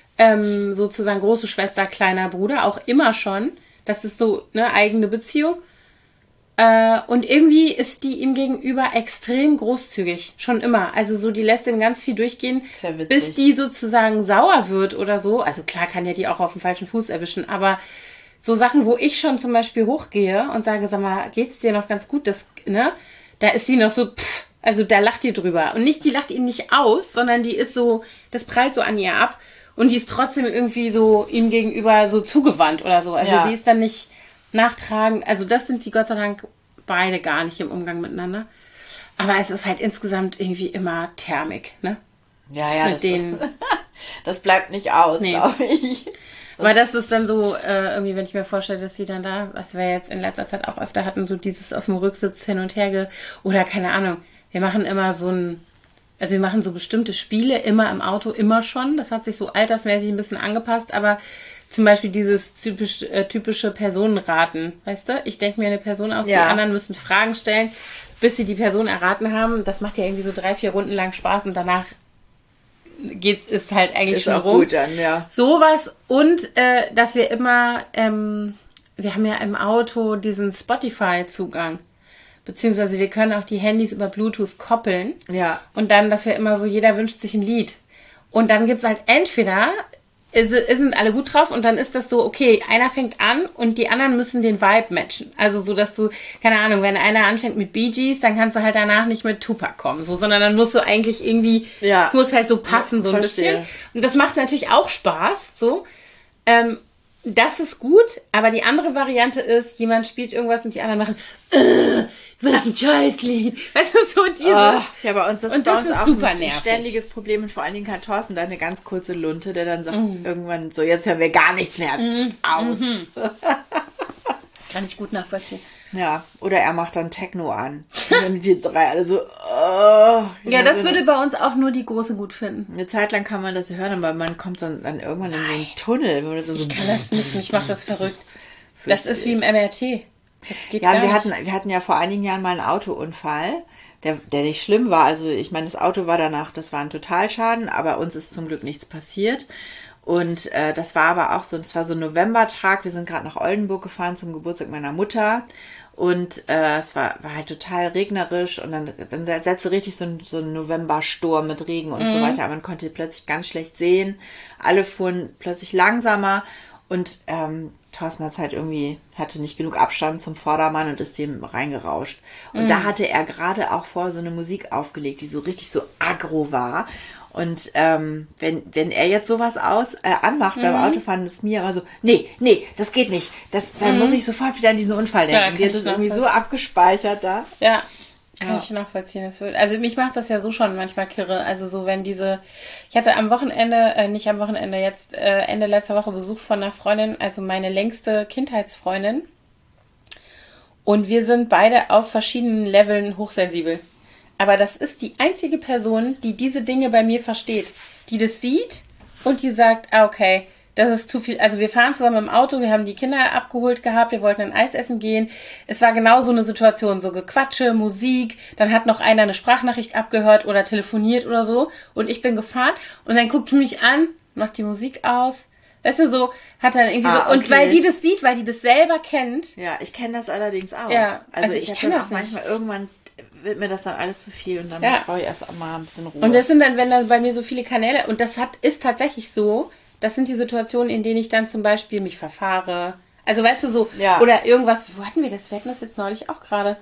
Ähm, sozusagen große Schwester, kleiner Bruder, auch immer schon. Das ist so eine eigene Beziehung. Äh, und irgendwie ist die ihm gegenüber extrem großzügig. Schon immer. Also so, die lässt ihm ganz viel durchgehen, Sehr witzig. bis die sozusagen sauer wird oder so. Also klar kann ja die auch auf dem falschen Fuß erwischen, aber so Sachen, wo ich schon zum Beispiel hochgehe und sage, sag mal, geht's dir noch ganz gut? Das, ne? Da ist sie noch so, pff, also da lacht die drüber. Und nicht, die lacht ihn nicht aus, sondern die ist so, das prallt so an ihr ab. Und die ist trotzdem irgendwie so ihm gegenüber so zugewandt oder so. Also ja. Die ist dann nicht nachtragend. Also das sind die Gott sei Dank beide gar nicht im Umgang miteinander. Aber es ist halt insgesamt irgendwie immer Thermik, ne? Ja, ja, das, ist, das bleibt nicht aus, nee. glaube ich. Aber das ist dann so, äh, irgendwie, wenn ich mir vorstelle, dass sie dann da, was wir jetzt in letzter Zeit auch öfter hatten, so dieses auf dem Rücksitz hin und her ge- oder keine Ahnung, wir machen immer so ein Also wir machen so bestimmte Spiele immer im Auto, immer schon. Das hat sich so altersmäßig ein bisschen angepasst, aber zum Beispiel dieses typisch, äh, typische Personenraten, weißt du? Ich denke mir eine Person aus, ja. Die anderen müssen Fragen stellen, bis sie die Person erraten haben. Das macht ja irgendwie so drei, vier Runden lang Spaß und danach geht's, ist halt eigentlich ist schon auch rum. Gut dann, ja. Sowas und äh, dass wir immer, ähm, wir haben ja im Auto diesen Spotify-Zugang. Beziehungsweise wir können auch die Handys über Bluetooth koppeln. Ja. Und dann, dass wir immer so, jeder wünscht sich ein Lied. Und dann gibt's halt entweder, ist, sind alle gut drauf und dann ist das so, okay, einer fängt an und die anderen müssen den Vibe matchen. Also so, dass du, keine Ahnung, wenn einer anfängt mit Bee Gees, dann kannst du halt danach nicht mit Tupac kommen. So, sondern dann musst du eigentlich irgendwie, ja. es muss halt so passen, so ein Verstehe. bisschen. Und das macht natürlich auch Spaß, so. Ähm, Das ist gut, aber die andere Variante ist, jemand spielt irgendwas und die anderen machen, äh, was ein Scheißlied. Weißt du, so dieses. Oh, ja, bei uns das, und bei das uns ist auch super ein nervig. ständiges Problem und vor allen Dingen hat Thorsten da eine ganz kurze Lunte, der dann sagt mm. irgendwann so, jetzt hören wir gar nichts mehr mm. aus. Mm-hmm. Kann ich gut nachvollziehen. Ja, oder er macht dann Techno an. Und dann wir drei alle so, oh. Ja, das so würde bei uns auch nur die Große gut finden. Eine Zeit lang kann man das hören, aber man kommt dann, dann irgendwann in so einen Tunnel. Wo so ich so kann das nicht, mich macht das verrückt. Das ist wie im M R T. Das geht ja, gar wir nicht. hatten, wir hatten ja vor einigen Jahren mal einen Autounfall, der, der nicht schlimm war. Also ich meine, das Auto war danach, das war ein Totalschaden, aber uns ist zum Glück nichts passiert. Und äh, das war aber auch so, das war so ein Novembertag. Wir sind gerade nach Oldenburg gefahren zum Geburtstag meiner Mutter. Und äh, es war, war halt total regnerisch und dann, dann setzte richtig so ein, so ein Novembersturm mit Regen und mhm. so weiter. Aber man konnte plötzlich ganz schlecht sehen. Alle fuhren plötzlich langsamer und ähm, Thorsten hat halt irgendwie, hatte nicht genug Abstand zum Vordermann und ist dem reingerauscht. Und mhm. da hatte er gerade auch vor so eine Musik aufgelegt, die so richtig so aggro war. Und ähm, wenn, wenn er jetzt sowas aus äh, anmacht mhm. beim Autofahren, ist mir immer so, nee, nee, das geht nicht. Das, dann mhm. muss ich sofort wieder an diesen Unfall denken. Ja, die hat das irgendwie so abgespeichert da. Ja, kann ja. ich nachvollziehen. Das wird, also mich macht das ja so schon manchmal kirre. Also so, wenn diese, ich hatte am Wochenende, äh, nicht am Wochenende, jetzt äh, Ende letzter Woche Besuch von einer Freundin, also meine längste Kindheitsfreundin. Und wir sind beide auf verschiedenen Leveln hochsensibel. Aber das ist die einzige Person, die diese Dinge bei mir versteht. Die das sieht und die sagt, ah, okay, das ist zu viel. Also wir fahren zusammen im Auto, wir haben die Kinder abgeholt gehabt, wir wollten ein Eis essen gehen. Es war genau so eine Situation, so Gequatsche, Musik, dann hat noch einer eine Sprachnachricht abgehört oder telefoniert oder so. Und ich bin gefahren und dann guckt sie mich an, macht die Musik aus. Weißt du, so, hat dann irgendwie ah, so, und okay. weil die das sieht, weil die das selber kennt. Ja, ich kenne das allerdings auch. Ja, also, also ich, ich kenne das auch manchmal irgendwann wird mir das dann alles zu viel und dann ja. brauche ich erst auch mal ein bisschen Ruhe. Und das sind dann, wenn dann bei mir so viele Kanäle, und das hat ist tatsächlich so, das sind die Situationen, in denen ich dann zum Beispiel mich verfahre. Also weißt du so, ja. oder irgendwas, wo hatten wir das? Wir hatten das jetzt neulich auch gerade,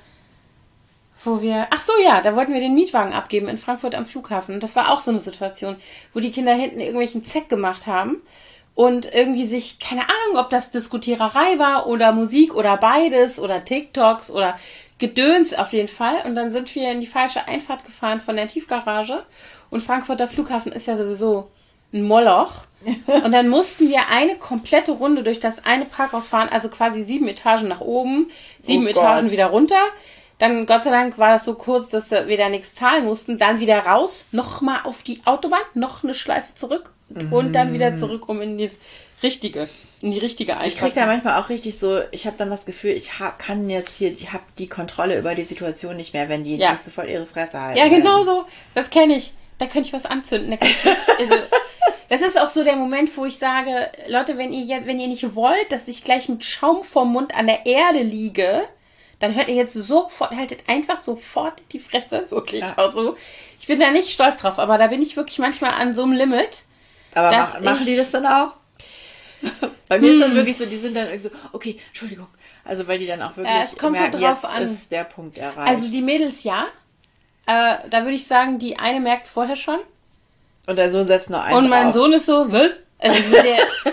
wo wir, ach so ja, da wollten wir den Mietwagen abgeben in Frankfurt am Flughafen. Und das war auch so eine Situation, wo die Kinder hinten irgendwelchen Zeck gemacht haben und irgendwie sich, keine Ahnung, ob das Diskutiererei war oder Musik oder beides oder TikToks oder Gedöns auf jeden Fall. Und dann sind wir in die falsche Einfahrt gefahren von der Tiefgarage. Und Frankfurter Flughafen ist ja sowieso ein Moloch. Und dann mussten wir eine komplette Runde durch das eine Parkhaus fahren, also quasi sieben Etagen nach oben, sieben oh Etagen Gott. wieder runter. Dann, Gott sei Dank, war das so kurz, dass wir da nichts zahlen mussten. Dann wieder raus, nochmal auf die Autobahn, noch eine Schleife zurück mm. und dann wieder zurück, um in das Richtige, in die richtige Einfahrt. Ich krieg da manchmal auch richtig so, ich habe dann das Gefühl, ich hab, kann jetzt hier, ich habe die Kontrolle über die Situation nicht mehr, wenn die ja. nicht so voll ihre Fresse halten. Ja, genau so. Das kenne ich. Da könnte ich was anzünden. Da könnte ich, also, das ist auch so der Moment, wo ich sage, Leute, wenn ihr, wenn ihr nicht wollt, dass ich gleich mit Schaum vorm Mund an der Erde liege, dann hört ihr jetzt sofort, haltet einfach sofort die Fresse. Wirklich ja. auch so. Ich bin da nicht stolz drauf, aber da bin ich wirklich manchmal an so einem Limit. Aber mach, machen die das dann auch? Bei mir hm. ist dann wirklich so, die sind dann irgendwie so, okay, Entschuldigung. Also weil die dann auch wirklich ja, es kommt merken, so drauf jetzt an. Ist der Punkt erreicht. Also die Mädels ja. Äh, da würde ich sagen, die eine merkt es vorher schon. Und dein Sohn setzt noch einen Und mein drauf. Sohn ist so, was? Also der,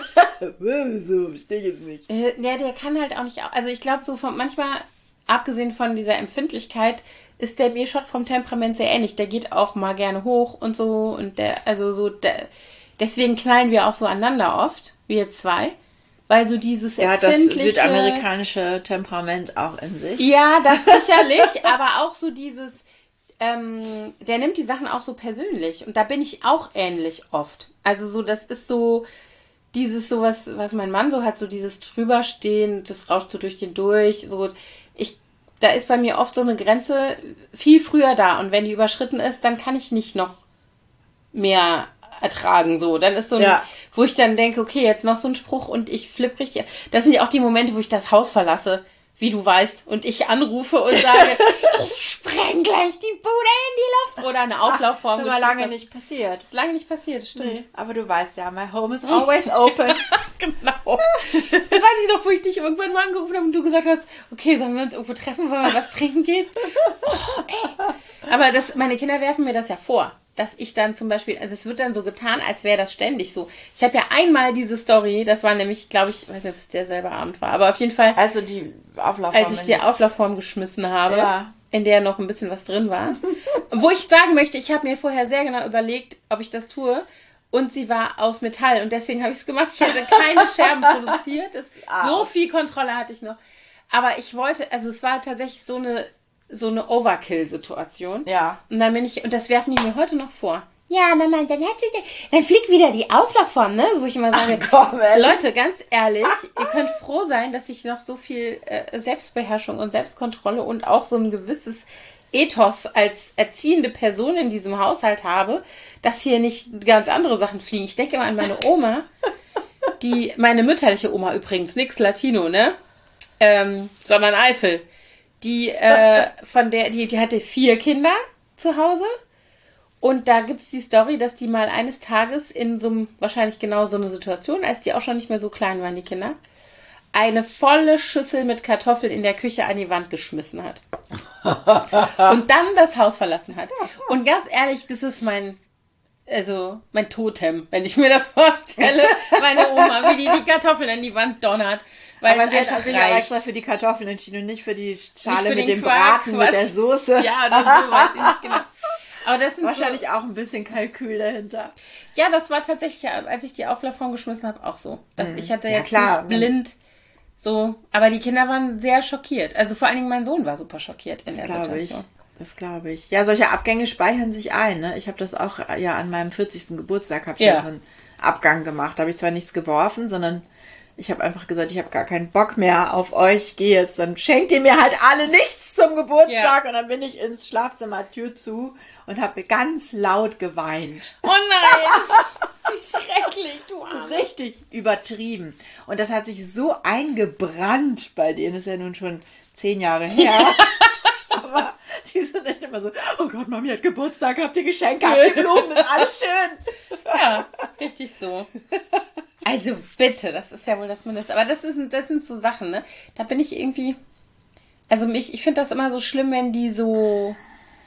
so, verstehe ich jetzt nicht. Äh, der, der kann halt auch nicht, also ich glaube so von manchmal, abgesehen von dieser Empfindlichkeit, ist der mir schon vom Temperament sehr ähnlich. Der geht auch mal gerne hoch und so und der, also so, der, deswegen knallen wir auch so aneinander oft, wir zwei, weil so dieses er empfindliche... Er hat das südamerikanische Temperament auch in sich. Ja, das sicherlich, aber auch so dieses, ähm, der nimmt die Sachen auch so persönlich und da bin ich auch ähnlich oft. Also so, das ist so dieses sowas, was mein Mann so hat, so dieses drüberstehen, das rauscht so durch den durch, so, ich, da ist bei mir oft so eine Grenze viel früher da und wenn die überschritten ist, dann kann ich nicht noch mehr ertragen, so. Dann ist so ein, ja. wo ich dann denke, okay, jetzt noch so ein Spruch und ich flippe richtig. Das sind ja auch die Momente, wo ich das Haus verlasse, wie du weißt, und ich anrufe und sage, ich spreng gleich die Bude in die Luft oder eine Auflaufform. Das ist aber lange nicht passiert. Das ist lange nicht passiert, das stimmt. Nee, aber du weißt ja, my home is always open. Genau. Das weiß ich noch, wo ich dich irgendwann mal angerufen habe und du gesagt hast, okay, sollen wir uns irgendwo treffen, wollen wir was trinken gehen? Oh, ey. Aber das, meine Kinder werfen mir das ja vor, dass ich dann zum Beispiel, also es wird dann so getan, als wäre das ständig so. Ich habe ja einmal diese Story, das war nämlich, glaube ich, ich weiß nicht, ob es derselbe Abend war, aber auf jeden Fall, also die Auflaufform, als ich die Auflaufform geschmissen habe, ja. in der noch ein bisschen was drin war, wo ich sagen möchte, ich habe mir vorher sehr genau überlegt, ob ich das tue und sie war aus Metall und deswegen habe ich es gemacht. Ich hätte keine Scherben produziert, das, ah. so viel Kontrolle hatte ich noch. Aber ich wollte, also es war tatsächlich so eine, so eine Overkill-Situation. Ja. Und dann bin ich, und das werfen die mir heute noch vor. Ja, Mama, dann hast du, dann fliegt wieder die Auflaufform, ne? Wo ich immer sage, Ach, komm, Leute, ganz ehrlich, ihr könnt froh sein, dass ich noch so viel äh, Selbstbeherrschung und Selbstkontrolle und auch so ein gewisses Ethos als erziehende Person in diesem Haushalt habe, dass hier nicht ganz andere Sachen fliegen. Ich denke immer an meine Oma, die, meine mütterliche Oma übrigens, nix Latino, ne? Ähm, sondern Eifel. Die, äh, von der, die, die hatte vier Kinder zu Hause. Und da gibt es die Story, dass die mal eines Tages in so einem, wahrscheinlich genau so eine Situation, als die auch schon nicht mehr so klein waren, die Kinder, eine volle Schüssel mit Kartoffeln in der Küche an die Wand geschmissen hat. Und dann das Haus verlassen hat. Und ganz ehrlich, das ist mein, also mein Totem, wenn ich mir das vorstelle. Meine Oma, wie die die Kartoffeln an die Wand donnert. Weil aber sie sie hat sich auch extra für die Kartoffeln entschieden und nicht für die Schale mit dem Quark, Braten, mit der Soße. Ja, oder so, weiß ich nicht genau. Aber das sind wahrscheinlich so, auch ein bisschen Kalkül dahinter. Ja, das war tatsächlich, als ich die Auflaufform geschmissen habe, auch so. Dass hm. Ich hatte ja, jetzt klar, nicht blind so, aber die Kinder waren sehr schockiert. Also vor allen Dingen mein Sohn war super schockiert in das der Situation. Ich. Das glaube ich. Ja, solche Abgänge speichern sich ein. Ne? Ich habe das auch ja an meinem vierzigsten Geburtstag habe ich ja. ja so einen Abgang gemacht. Da habe ich zwar nichts geworfen, sondern ich habe einfach gesagt, ich habe gar keinen Bock mehr auf euch. Ich gehe jetzt, dann schenkt ihr mir halt alle nichts zum Geburtstag. Ja. Und dann bin ich ins Schlafzimmer, Tür zu und habe ganz laut geweint. Oh nein! Wie schrecklich, du Arme. Richtig übertrieben. Und das hat sich so eingebrannt bei denen. Das ist ja nun schon zehn Jahre her. Aber die sind echt immer so, oh Gott, Mami hat Geburtstag, habt ihr Geschenke, habt ihr Blumen, ist alles schön. Ja, richtig so. Also bitte, das ist ja wohl das Mindeste. Aber das, ist, das sind so Sachen, ne? Da bin ich irgendwie, also mich, ich finde das immer so schlimm, wenn die so,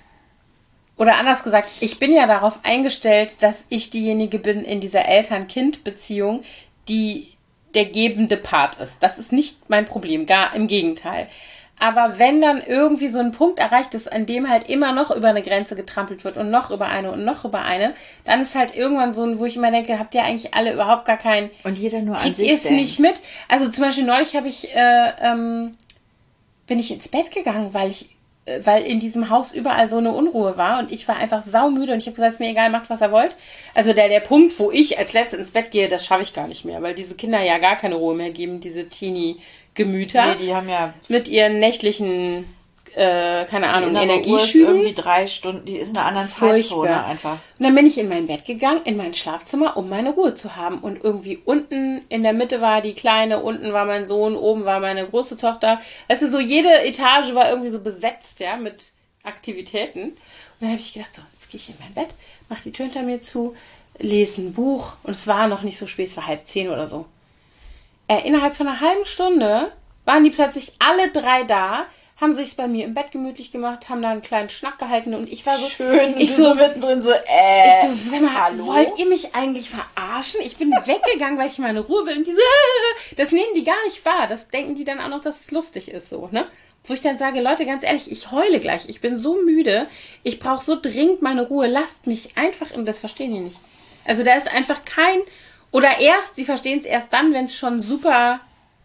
oder anders gesagt, ich bin ja darauf eingestellt, dass ich diejenige bin in dieser Eltern-Kind-Beziehung, die der gebende Part ist. Das ist nicht mein Problem, gar im Gegenteil. Aber wenn dann irgendwie so ein Punkt erreicht ist, an dem halt immer noch über eine Grenze getrampelt wird und noch über eine und noch über eine, dann ist halt irgendwann so ein, wo ich immer denke, habt ihr eigentlich alle überhaupt gar keinen... Und jeder nur an kriegt sich ihr es denkt. nicht mit? Also zum Beispiel neulich habe ich, äh, ähm, bin ich ins Bett gegangen, weil ich, äh, weil in diesem Haus überall so eine Unruhe war und ich war einfach saumüde und ich habe gesagt, es ist mir egal, macht was ihr wollt. Also der, der Punkt, wo ich als Letzte ins Bett gehe, das schaffe ich gar nicht mehr, weil diese Kinder ja gar keine Ruhe mehr geben, diese Teenie- Gemüter. Nee, die haben ja mit ihren nächtlichen, äh, keine Ahnung, die Energieschüben. Irgendwie drei Stunden, die ist in einer anderen Zeitzone einfach. Und dann bin ich in mein Bett gegangen, in mein Schlafzimmer, um meine Ruhe zu haben. Und irgendwie unten in der Mitte war die Kleine, unten war mein Sohn, oben war meine große Tochter. Also so jede Etage war irgendwie so besetzt, ja, mit Aktivitäten. Und dann habe ich gedacht, so, jetzt gehe ich in mein Bett, mache die Tür hinter mir zu, lese ein Buch. Und es war noch nicht so spät, es war halb zehn oder so. Äh, innerhalb von einer halben Stunde waren die plötzlich alle drei da, haben sich's bei mir im Bett gemütlich gemacht, haben da einen kleinen Schnack gehalten und ich war so... Schön, ich so, so mittendrin so, äh, Ich so, sag mal, hallo? wollt ihr mich eigentlich verarschen? Ich bin weggegangen, weil ich meine Ruhe will und die so, das nehmen die gar nicht wahr. Das denken die dann auch noch, dass es lustig ist, so, ne? Wo ich dann sage, Leute, ganz ehrlich, ich heule gleich, ich bin so müde, ich brauche so dringend meine Ruhe, lasst mich einfach, und das verstehen die nicht. Also da ist einfach kein... Oder erst, sie verstehen es erst dann, wenn es schon super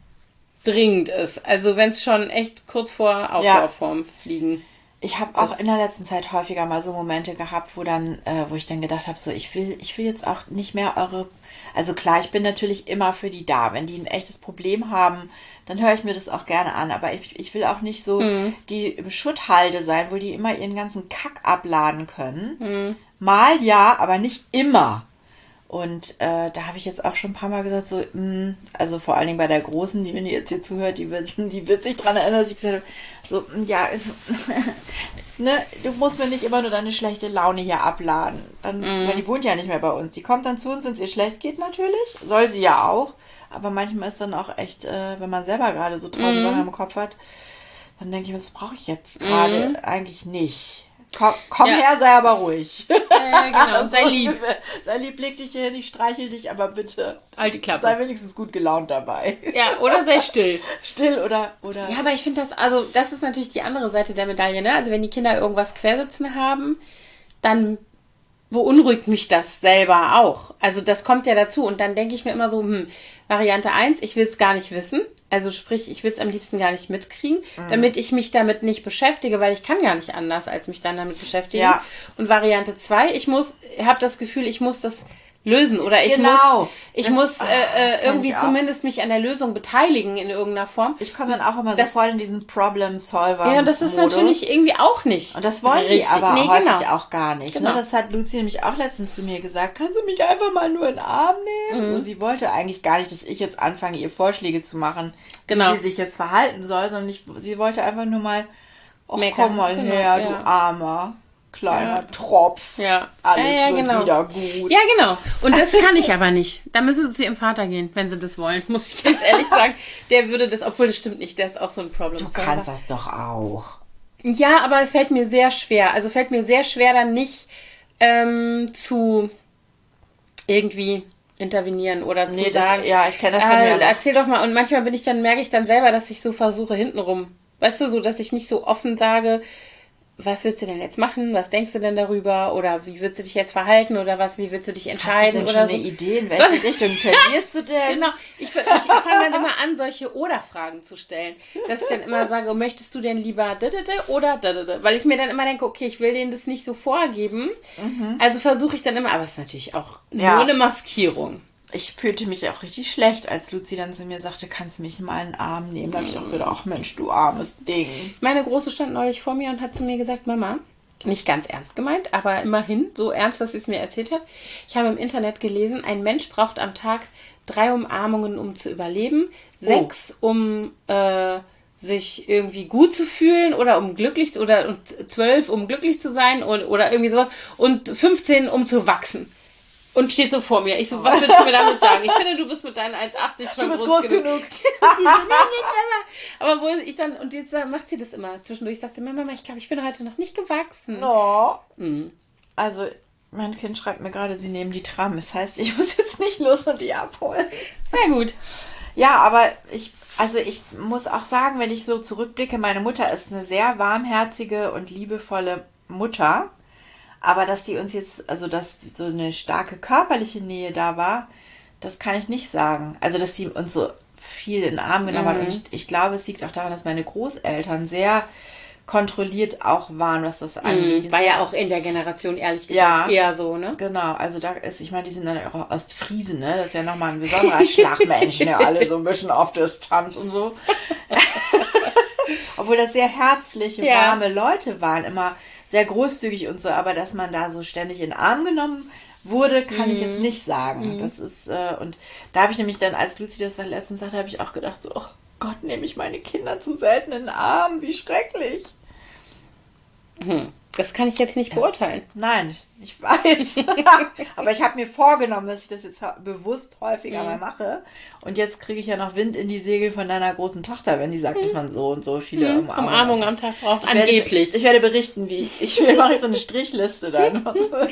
dringend ist. Also wenn es schon echt kurz vor Auflaufform ja. fliegen. Ich habe auch in der letzten Zeit häufiger mal so Momente gehabt, wo dann, äh, wo ich dann gedacht habe, so ich will, ich will jetzt auch nicht mehr eure. Also klar, ich bin natürlich immer für die da. Wenn die ein echtes Problem haben, dann höre ich mir das auch gerne an. Aber ich, ich will auch nicht so mhm. die im Schutthalde sein, wo die immer ihren ganzen Kack abladen können. Mhm. Mal ja, aber nicht immer. Und äh, da habe ich jetzt auch schon ein paar Mal gesagt, so, mh, also vor allen Dingen bei der Großen, die, wenn die jetzt hier zuhört, die wird, die wird sich daran erinnern, dass ich gesagt habe, so, ja, also, ne, du musst mir nicht immer nur deine schlechte Laune hier abladen. Dann, mm. weil die wohnt ja nicht mehr bei uns. Die kommt dann zu uns, wenn es ihr schlecht geht natürlich. Soll sie ja auch. Aber manchmal ist dann auch echt, äh, wenn man selber gerade so tausend mm. Sachen im Kopf hat, dann denke ich, was brauche ich jetzt gerade? Mm. Eigentlich nicht. Komm, komm ja. her, sei aber ruhig. Ja, genau, sei lieb. Sei lieb, leg dich hier hin, ich streichel dich, aber bitte halt die Klappe. Sei wenigstens gut gelaunt dabei. Ja, oder sei still. Still oder... oder ja, aber ich finde das, also das ist natürlich die andere Seite der Medaille, ne? Also wenn die Kinder irgendwas quersitzen haben, dann beunruhigt mich das selber auch. Also das kommt ja dazu und dann denke ich mir immer so, hm, Variante eins, ich will es gar nicht wissen. Also sprich, ich will es am liebsten gar nicht mitkriegen, mhm. damit ich mich damit nicht beschäftige, weil ich kann gar nicht anders, als mich dann damit beschäftigen. Ja. Und Variante zwei, ich muss, habe das Gefühl, ich muss das lösen oder ich genau. muss, ich das, muss äh, äh, irgendwie ich zumindest mich an der Lösung beteiligen in irgendeiner Form. Ich komme dann auch immer das, sofort in diesen Problem-Solver. Ja, das ist Modus. Natürlich irgendwie auch nicht. Und das wollen richtig. Die aber nee, häufig genau. auch gar nicht. Genau. Ne? Das hat Luzi nämlich auch letztens zu mir gesagt. Kannst du mich einfach mal nur in den Arm nehmen? Mhm. So, sie wollte eigentlich gar nicht, dass ich jetzt anfange, ihr Vorschläge zu machen, genau. wie sie sich jetzt verhalten soll, sondern ich, sie wollte einfach nur mal, ach komm mal genau. her, ja. du Armer. Kleiner ja. Tropf. Ja. Alles ja, ja, wird genau. wieder gut. Ja, genau. Und das kann ich aber nicht. Da müssen sie zu ihrem Vater gehen, wenn sie das wollen. Muss ich ganz ehrlich sagen. Der würde das, obwohl das stimmt nicht, der ist auch so ein Problem. Du kannst das doch auch. Ja, aber es fällt mir sehr schwer. Also es fällt mir sehr schwer, dann nicht ähm, zu irgendwie intervenieren oder zu nee, sagen. Das, ja, ich kenne das von äh, mir. Erzähl doch mal. Und manchmal bin ich dann, merke ich dann selber, dass ich so versuche hintenrum. Weißt du, so, dass ich nicht so offen sage, was willst du denn jetzt machen? Was denkst du denn darüber? Oder wie würdest du dich jetzt verhalten? Oder was, wie willst du dich entscheiden? Hast du denn oder schon so? eine Idee, in welche Richtung tendierst du denn? Genau. Ich, ich fange dann immer an, solche Oder-Fragen zu stellen. Dass ich dann immer sage, möchtest du denn lieber oder weil ich mir dann immer denke, okay, ich will denen das nicht so vorgeben. Mhm. Also versuche ich dann immer, aber es ist natürlich auch ja. nur eine Maskierung. Ich fühlte mich auch richtig schlecht, als Luzi dann zu mir sagte, kannst du mich mal in den Arm nehmen? Da habe ich auch gedacht, ach Mensch, du armes Ding. Meine Große stand neulich vor mir und hat zu mir gesagt, Mama, nicht ganz ernst gemeint, aber immerhin so ernst, dass sie es mir erzählt hat. Ich habe im Internet gelesen, ein Mensch braucht am Tag drei Umarmungen, um zu überleben, oh. sechs, um äh, sich irgendwie gut zu fühlen oder um glücklich oder und zwölf, um glücklich zu sein und, oder irgendwie sowas und fünfzehn, um zu wachsen. Und steht so vor mir. Ich so, was willst du mir damit sagen? Ich finde, du bist mit deinen eins achtzig schon groß, groß, groß genug. genug. Aber wo ich dann, und jetzt macht sie das immer. Zwischendurch sagt sie, Mama, ich glaube, ich bin heute noch nicht gewachsen. No. Mhm. Also, mein Kind schreibt mir gerade, sie nehmen die Tram. Das heißt, ich muss jetzt nicht los und die abholen. Sehr gut. Ja, aber ich, also ich muss auch sagen, wenn ich so zurückblicke, meine Mutter ist eine sehr warmherzige und liebevolle Mutter. Aber dass die uns jetzt, also dass so eine starke körperliche Nähe da war, das kann ich nicht sagen. Also dass die uns so viel in den Arm genommen mhm. hat. Und ich, ich glaube, es liegt auch daran, dass meine Großeltern sehr kontrolliert auch waren, was das angeht. Mhm. War ja auch in der Generation, ehrlich gesagt, ja, eher so, ne? Genau, also da ist, ich meine, die sind dann auch Ostfriesen, ne? Das ist ja nochmal ein besonderer Schlagmensch, ne? Alle so ein bisschen auf Distanz und so. Obwohl das sehr herzliche, ja. warme Leute waren, immer sehr großzügig und so, aber dass man da so ständig in den Arm genommen wurde, kann mm. ich jetzt nicht sagen. Mm. Das ist, äh, und da habe ich nämlich dann, als Luzi das dann letztens sagte, habe ich auch gedacht, so, oh Gott, nehme ich meine Kinder zu selten in den Arm, wie schrecklich. Hm. Das kann ich jetzt nicht beurteilen. Nein, ich weiß. Aber ich habe mir vorgenommen, dass ich das jetzt bewusst häufiger mhm. mal mache. Und jetzt kriege ich ja noch Wind in die Segel von deiner großen Tochter, wenn die sagt, mhm. dass man so und so viele mhm. Umarmungen Umarmung am Tag braucht. Ich Angeblich. Werde, ich werde berichten, wie ich, ich mache so eine Strichliste dann.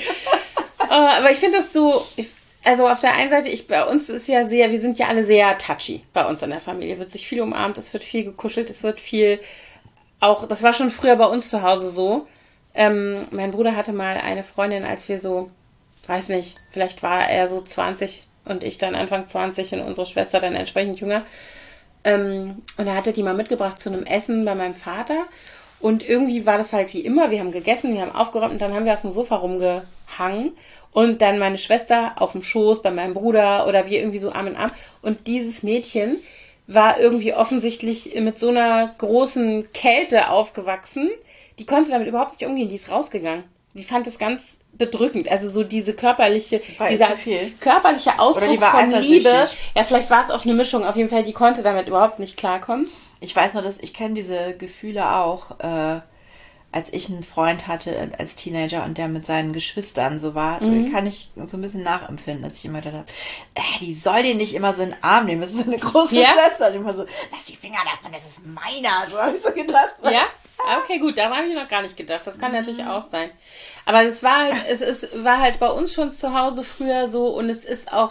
Aber ich finde das so, ich, also auf der einen Seite, ich, bei uns ist ja sehr, wir sind ja alle sehr touchy bei uns in der Familie. Wird sich viel umarmt, es wird viel gekuschelt, es wird viel, auch, das war schon früher bei uns zu Hause so. Ähm, mein Bruder hatte mal eine Freundin, als wir so, weiß nicht, vielleicht war er so zwanzig und ich dann Anfang zwanzig und unsere Schwester dann entsprechend jünger. Ähm, und er hatte die mal mitgebracht zu einem Essen bei meinem Vater. Und irgendwie war das halt wie immer, wir haben gegessen, wir haben aufgeräumt und dann haben wir auf dem Sofa rumgehangen. Und dann meine Schwester auf dem Schoß bei meinem Bruder oder wir irgendwie so Arm in Arm. Und dieses Mädchen war irgendwie offensichtlich mit so einer großen Kälte aufgewachsen. Die konnte damit überhaupt nicht umgehen, die ist rausgegangen. Die fand es ganz bedrückend. Also so diese körperliche, war dieser körperliche Ausdruck die von Liebe. Ja, vielleicht war es auch eine Mischung. Auf jeden Fall, die konnte damit überhaupt nicht klarkommen. Ich weiß nur, dass ich kenne diese Gefühle auch, äh, als ich einen Freund hatte als Teenager und der mit seinen Geschwistern so war, mhm. kann ich so ein bisschen nachempfinden, dass ich immer gedacht habe, äh, die soll den nicht immer so in den Arm nehmen. Das ist so eine große ja? Schwester. Und immer so, lass die Finger davon, das ist meiner. So habe ich so gedacht. Ja? Okay, gut, daran habe ich noch gar nicht gedacht. Das kann mhm. natürlich auch sein. Aber es war halt, es ist, war halt bei uns schon zu Hause früher so und es ist auch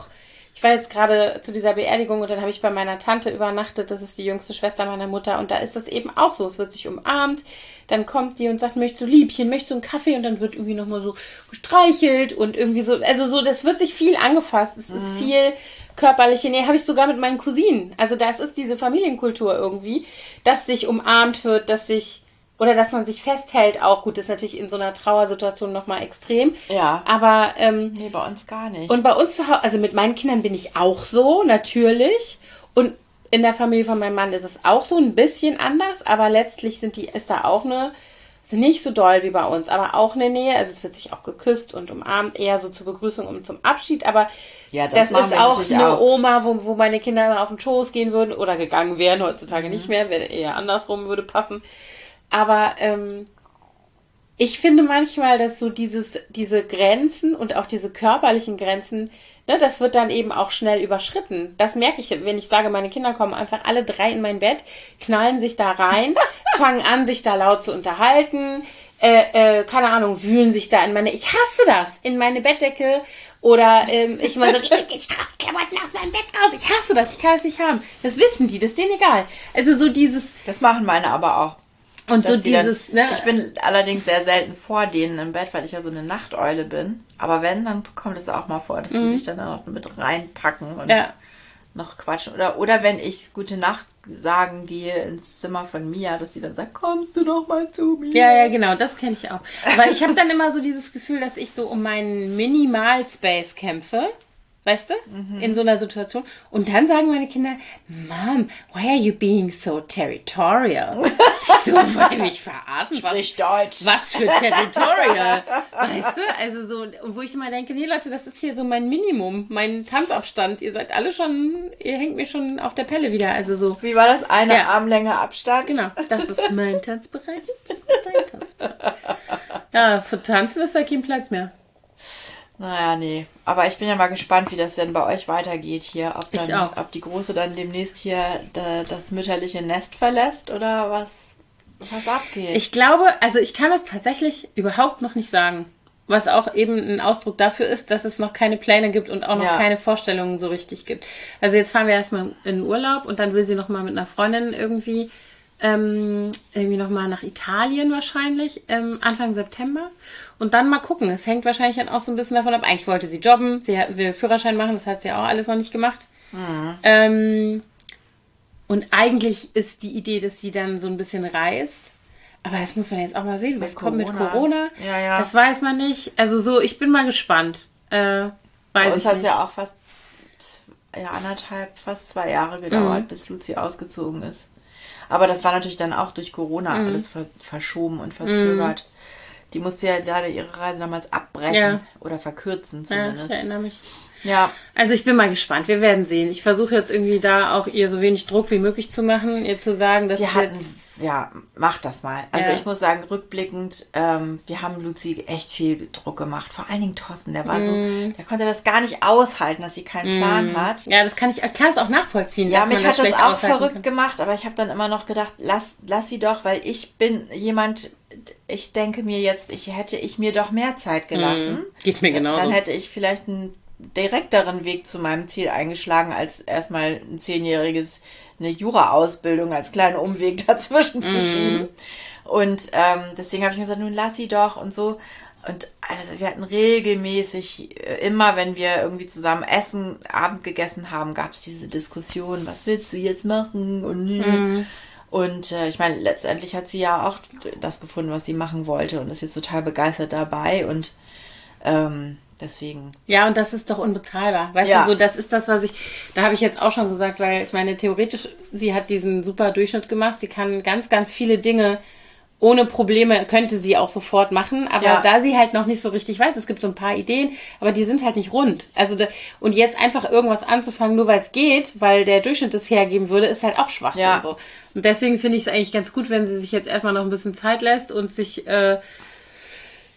ich war jetzt gerade zu dieser Beerdigung und dann habe ich bei meiner Tante übernachtet, das ist die jüngste Schwester meiner Mutter und da ist das eben auch so, es wird sich umarmt, dann kommt die und sagt, möchtest du Liebchen, möchtest du einen Kaffee und dann wird irgendwie nochmal so gestreichelt und irgendwie so, also so, das wird sich viel angefasst, es mhm. ist viel körperliche Nähe, habe ich sogar mit meinen Cousinen, also das ist diese Familienkultur irgendwie, dass sich umarmt wird, dass sich oder dass man sich festhält auch. Gut, das ist natürlich in so einer Trauersituation nochmal extrem. Ja. Aber... Ähm, nee, bei uns gar nicht. Und bei uns zu Hause, also mit meinen Kindern bin ich auch so, natürlich. Und in der Familie von meinem Mann ist es auch so ein bisschen anders. Aber letztlich sind die, ist da auch eine... Sind nicht so doll wie bei uns, aber auch eine Nähe. Also es wird sich auch geküsst und umarmt. Eher so zur Begrüßung und zum Abschied. Aber ja, das, das ist auch eine auch. Oma, wo, wo meine Kinder immer auf den Schoß gehen würden. Oder gegangen wären. Heutzutage mhm. nicht mehr. Wäre eher andersrum, würde passen. Aber ähm, ich finde manchmal, dass so dieses, diese Grenzen und auch diese körperlichen Grenzen, ne, das wird dann eben auch schnell überschritten. Das merke ich, wenn ich sage, meine Kinder kommen einfach alle drei in mein Bett, knallen sich da rein, fangen an, sich da laut zu unterhalten, äh, äh, keine Ahnung, wühlen sich da in meine, ich hasse das, in meine Bettdecke oder ähm, ich mal so, geht Straßenklamotten aus meinem Bett raus, ich hasse das, ich kann es nicht haben. Das wissen die, das ist denen egal. Also so dieses... Das machen meine aber auch. Und so dieses, dann, ne? Ich bin allerdings sehr selten vor denen im Bett, weil ich ja so eine Nachteule bin. Aber wenn, dann kommt es auch mal vor, dass mhm. die sich dann auch mit reinpacken und ja. noch quatschen. Oder, oder wenn ich gute Nacht sagen gehe ins Zimmer von Mia, dass sie dann sagt, kommst du doch mal zu mir. Ja, ja, genau, das kenne ich auch. Aber ich habe dann immer so dieses Gefühl, dass ich so um meinen Minimal-Space kämpfe. Weißt du? Mhm. In so einer Situation. Und dann sagen meine Kinder, Mom, why are you being so territorial? So, wollt ihr mich verarschen? Sprich was, Deutsch. Was für territorial? Weißt du? Also so, wo ich immer denke, nee Leute, das ist hier so mein Minimum, mein Tanzabstand. Ihr seid alle schon, ihr hängt mir schon auf der Pelle wieder. Also so. Wie war das? Eine ja. Armlänge Abstand? Genau, das ist mein Tanzbereich. Das ist dein Tanzbereich. Ja, für Tanzen ist da kein Platz mehr. Naja, nee. Aber ich bin ja mal gespannt, wie das denn bei euch weitergeht hier. Ob, dann, ich auch. ob die Große dann demnächst hier da, das mütterliche Nest verlässt oder was, was abgeht. Ich glaube, also ich kann das tatsächlich überhaupt noch nicht sagen. Was auch eben ein Ausdruck dafür ist, dass es noch keine Pläne gibt und auch noch ja. keine Vorstellungen so richtig gibt. Also jetzt fahren wir erstmal in den Urlaub und dann will sie nochmal mit einer Freundin irgendwie ähm, irgendwie nochmal nach Italien wahrscheinlich, ähm, Anfang September. Und dann mal gucken. Es hängt wahrscheinlich dann auch so ein bisschen davon ab. Eigentlich wollte sie jobben, sie will Führerschein machen, das hat sie auch alles noch nicht gemacht. Mhm. Ähm, und eigentlich ist die Idee, dass sie dann so ein bisschen reist. Aber das muss man jetzt auch mal sehen. Was kommt mit Corona? Ja, ja. Das weiß man nicht. Also so, ich bin mal gespannt. Äh, weiß ich nicht. Es hat ja auch fast ja, anderthalb, fast zwei Jahre gedauert, mhm. bis Luzi ausgezogen ist. Aber das war natürlich dann auch durch Corona mhm. alles ver- verschoben und verzögert. Mhm. Die musste ja leider ihre Reise damals abbrechen ja. oder verkürzen zumindest. Ja, ich erinnere mich. Ja. Also ich bin mal gespannt. Wir werden sehen. Ich versuche jetzt irgendwie da auch ihr so wenig Druck wie möglich zu machen, ihr zu sagen, dass wir hatten, jetzt... Ja, mach das mal. Also ja. ich muss sagen, rückblickend, ähm, wir haben Luzi echt viel Druck gemacht. Vor allen Dingen Thorsten, der war mm. so, der konnte das gar nicht aushalten, dass sie keinen mm. Plan hat. Ja, das kann ich, ich kann es auch nachvollziehen. Ja, mich das hat das auch verrückt kann. gemacht, aber ich habe dann immer noch gedacht, lass, lass sie doch, weil ich bin jemand, ich denke mir jetzt, ich hätte ich mir doch mehr Zeit gelassen. Mm. Geht mir genauso. Dann hätte ich vielleicht einen direkteren Weg zu meinem Ziel eingeschlagen, als erstmal ein zehnjähriges eine Jura-Ausbildung als kleinen Umweg dazwischen zu schieben. Mm. Und ähm, deswegen habe ich mir gesagt, nun lass sie doch und so. Und also wir hatten regelmäßig, immer wenn wir irgendwie zusammen essen, Abend gegessen haben, gab es diese Diskussion, was willst du jetzt machen? Und, mm. und äh, ich meine, letztendlich hat sie ja auch das gefunden, was sie machen wollte und ist jetzt total begeistert dabei und ähm, deswegen. Ja, und das ist doch unbezahlbar. Weißt ja. du, so, das ist das, was ich, da habe ich jetzt auch schon gesagt, weil ich meine, theoretisch, sie hat diesen super Durchschnitt gemacht. Sie kann ganz, ganz viele Dinge ohne Probleme, könnte sie auch sofort machen. Aber ja. da sie halt noch nicht so richtig weiß, es gibt so ein paar Ideen, aber die sind halt nicht rund. Also, da, und jetzt einfach irgendwas anzufangen, nur weil es geht, weil der Durchschnitt es hergeben würde, ist halt auch Schwachsinn. Ja. So. Und deswegen finde ich es eigentlich ganz gut, wenn sie sich jetzt erstmal noch ein bisschen Zeit lässt und sich, äh,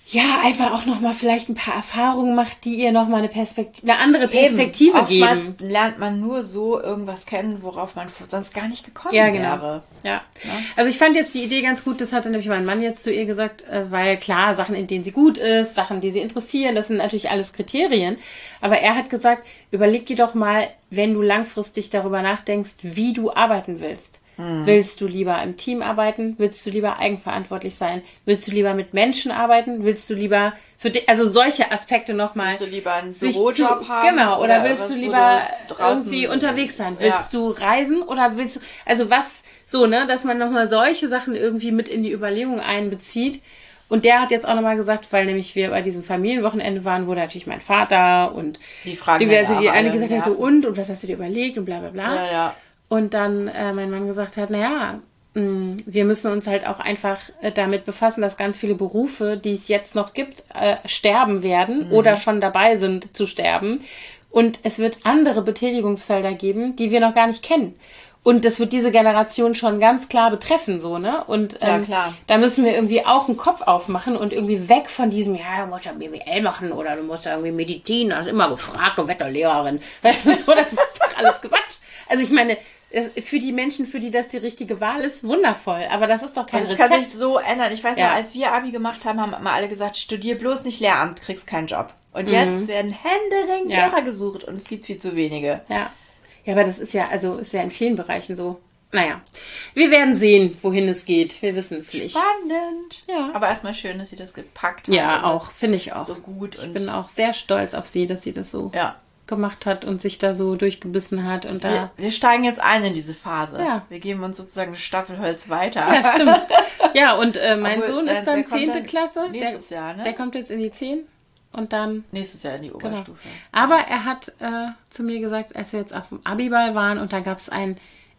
ja, einfach auch nochmal vielleicht ein paar Erfahrungen macht, die ihr nochmal eine Perspektive, eine andere Perspektive Eben. geben. Oftmals lernt man nur so irgendwas kennen, worauf man sonst gar nicht gekommen ja, genau. wäre. Ja. ja. Also ich fand jetzt die Idee ganz gut, das hatte nämlich mein Mann jetzt zu ihr gesagt, weil klar, Sachen, in denen sie gut ist, Sachen, die sie interessieren, das sind natürlich alles Kriterien. Aber er hat gesagt, überleg dir doch mal, wenn du langfristig darüber nachdenkst, wie du arbeiten willst. Mhm. Willst du lieber im Team arbeiten? Willst du lieber eigenverantwortlich sein? Willst du lieber mit Menschen arbeiten? Willst du lieber für dich, also solche Aspekte nochmal. Willst du lieber einen Bürojob zu, haben? Genau, oder, oder willst du lieber du irgendwie unterwegs sein? Willst ja. du reisen oder willst du, also was, so, ne, dass man nochmal solche Sachen irgendwie mit in die Überlegung einbezieht. Und der hat jetzt auch nochmal gesagt, weil nämlich wir bei diesem Familienwochenende waren, wurde natürlich mein Vater und die Fragen die, also die eine gesagt ja. hat, so und, und was hast du dir überlegt und bla bla bla. Ja, ja. Und dann äh, mein Mann gesagt hat, naja, mh, wir müssen uns halt auch einfach äh, damit befassen, dass ganz viele Berufe, die es jetzt noch gibt, äh, sterben werden mhm. oder schon dabei sind zu sterben. Und es wird andere Betätigungsfelder geben, die wir noch gar nicht kennen. Und das wird diese Generation schon ganz klar betreffen, so, ne? Und ähm, ja, klar. da müssen wir irgendwie auch einen Kopf aufmachen und irgendwie weg von diesem, ja, du musst ja B W L machen oder du musst ja irgendwie Medizin, das ist immer gefragt, du Wetterlehrerin. Weißt du, so, das ist doch alles Quatsch. Also ich meine, für die Menschen, für die das die richtige Wahl ist, wundervoll. Aber das ist doch kein Rezept. Das kann sich so ändern. Ich weiß ja. noch, als wir Abi gemacht haben, haben immer alle gesagt, studier bloß nicht Lehramt, kriegst keinen Job. Und jetzt mhm. werden händeringend ja. Lehrer gesucht und es gibt viel zu wenige. Ja. Ja, aber das ist ja, also ist ja in vielen Bereichen so. Naja, wir werden sehen, wohin es geht. Wir wissen es nicht. Spannend. Ja. Aber erstmal schön, dass sie das gepackt hat. Ja, auch, finde ich auch. So gut. Ich und bin auch sehr stolz auf sie, dass sie das so ja. gemacht hat und sich da so durchgebissen hat. Und da wir, wir steigen jetzt ein in diese Phase. Ja. Wir geben uns sozusagen das Staffelholz weiter. Ja, stimmt. Ja, und äh, mein Obwohl, Sohn ist dann zehnte Klasse. Nächstes der, Jahr, ne? Der kommt jetzt in die zehn. Und dann... Nächstes Jahr in die Oberstufe. Genau. Aber er hat äh, zu mir gesagt, als wir jetzt auf dem Abiball waren und da gab es einen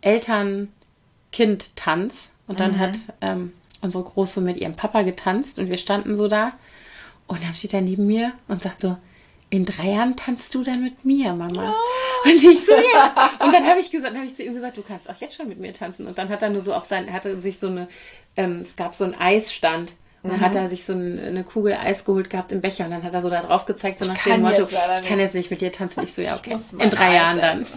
Eltern-Kind-Tanz und dann mhm. hat ähm, unsere Große mit ihrem Papa getanzt und wir standen so da und dann steht er neben mir und sagt so, in drei Jahren tanzt du dann mit mir, Mama. Oh. Und ich so, ja. Und dann habe ich gesagt, habe ich zu ihm gesagt, du kannst auch jetzt schon mit mir tanzen. Und dann hat er nur so auf sein, er hatte sich so eine, ähm, es gab so einen Eisstand. Und dann mhm. hat er sich so ein, eine Kugel Eis geholt gehabt im Becher und dann hat er so da drauf gezeigt, so nach dem Motto, ich kann jetzt nicht mit dir tanzen. Ich so, ja, okay, in drei Eis Jahren dann.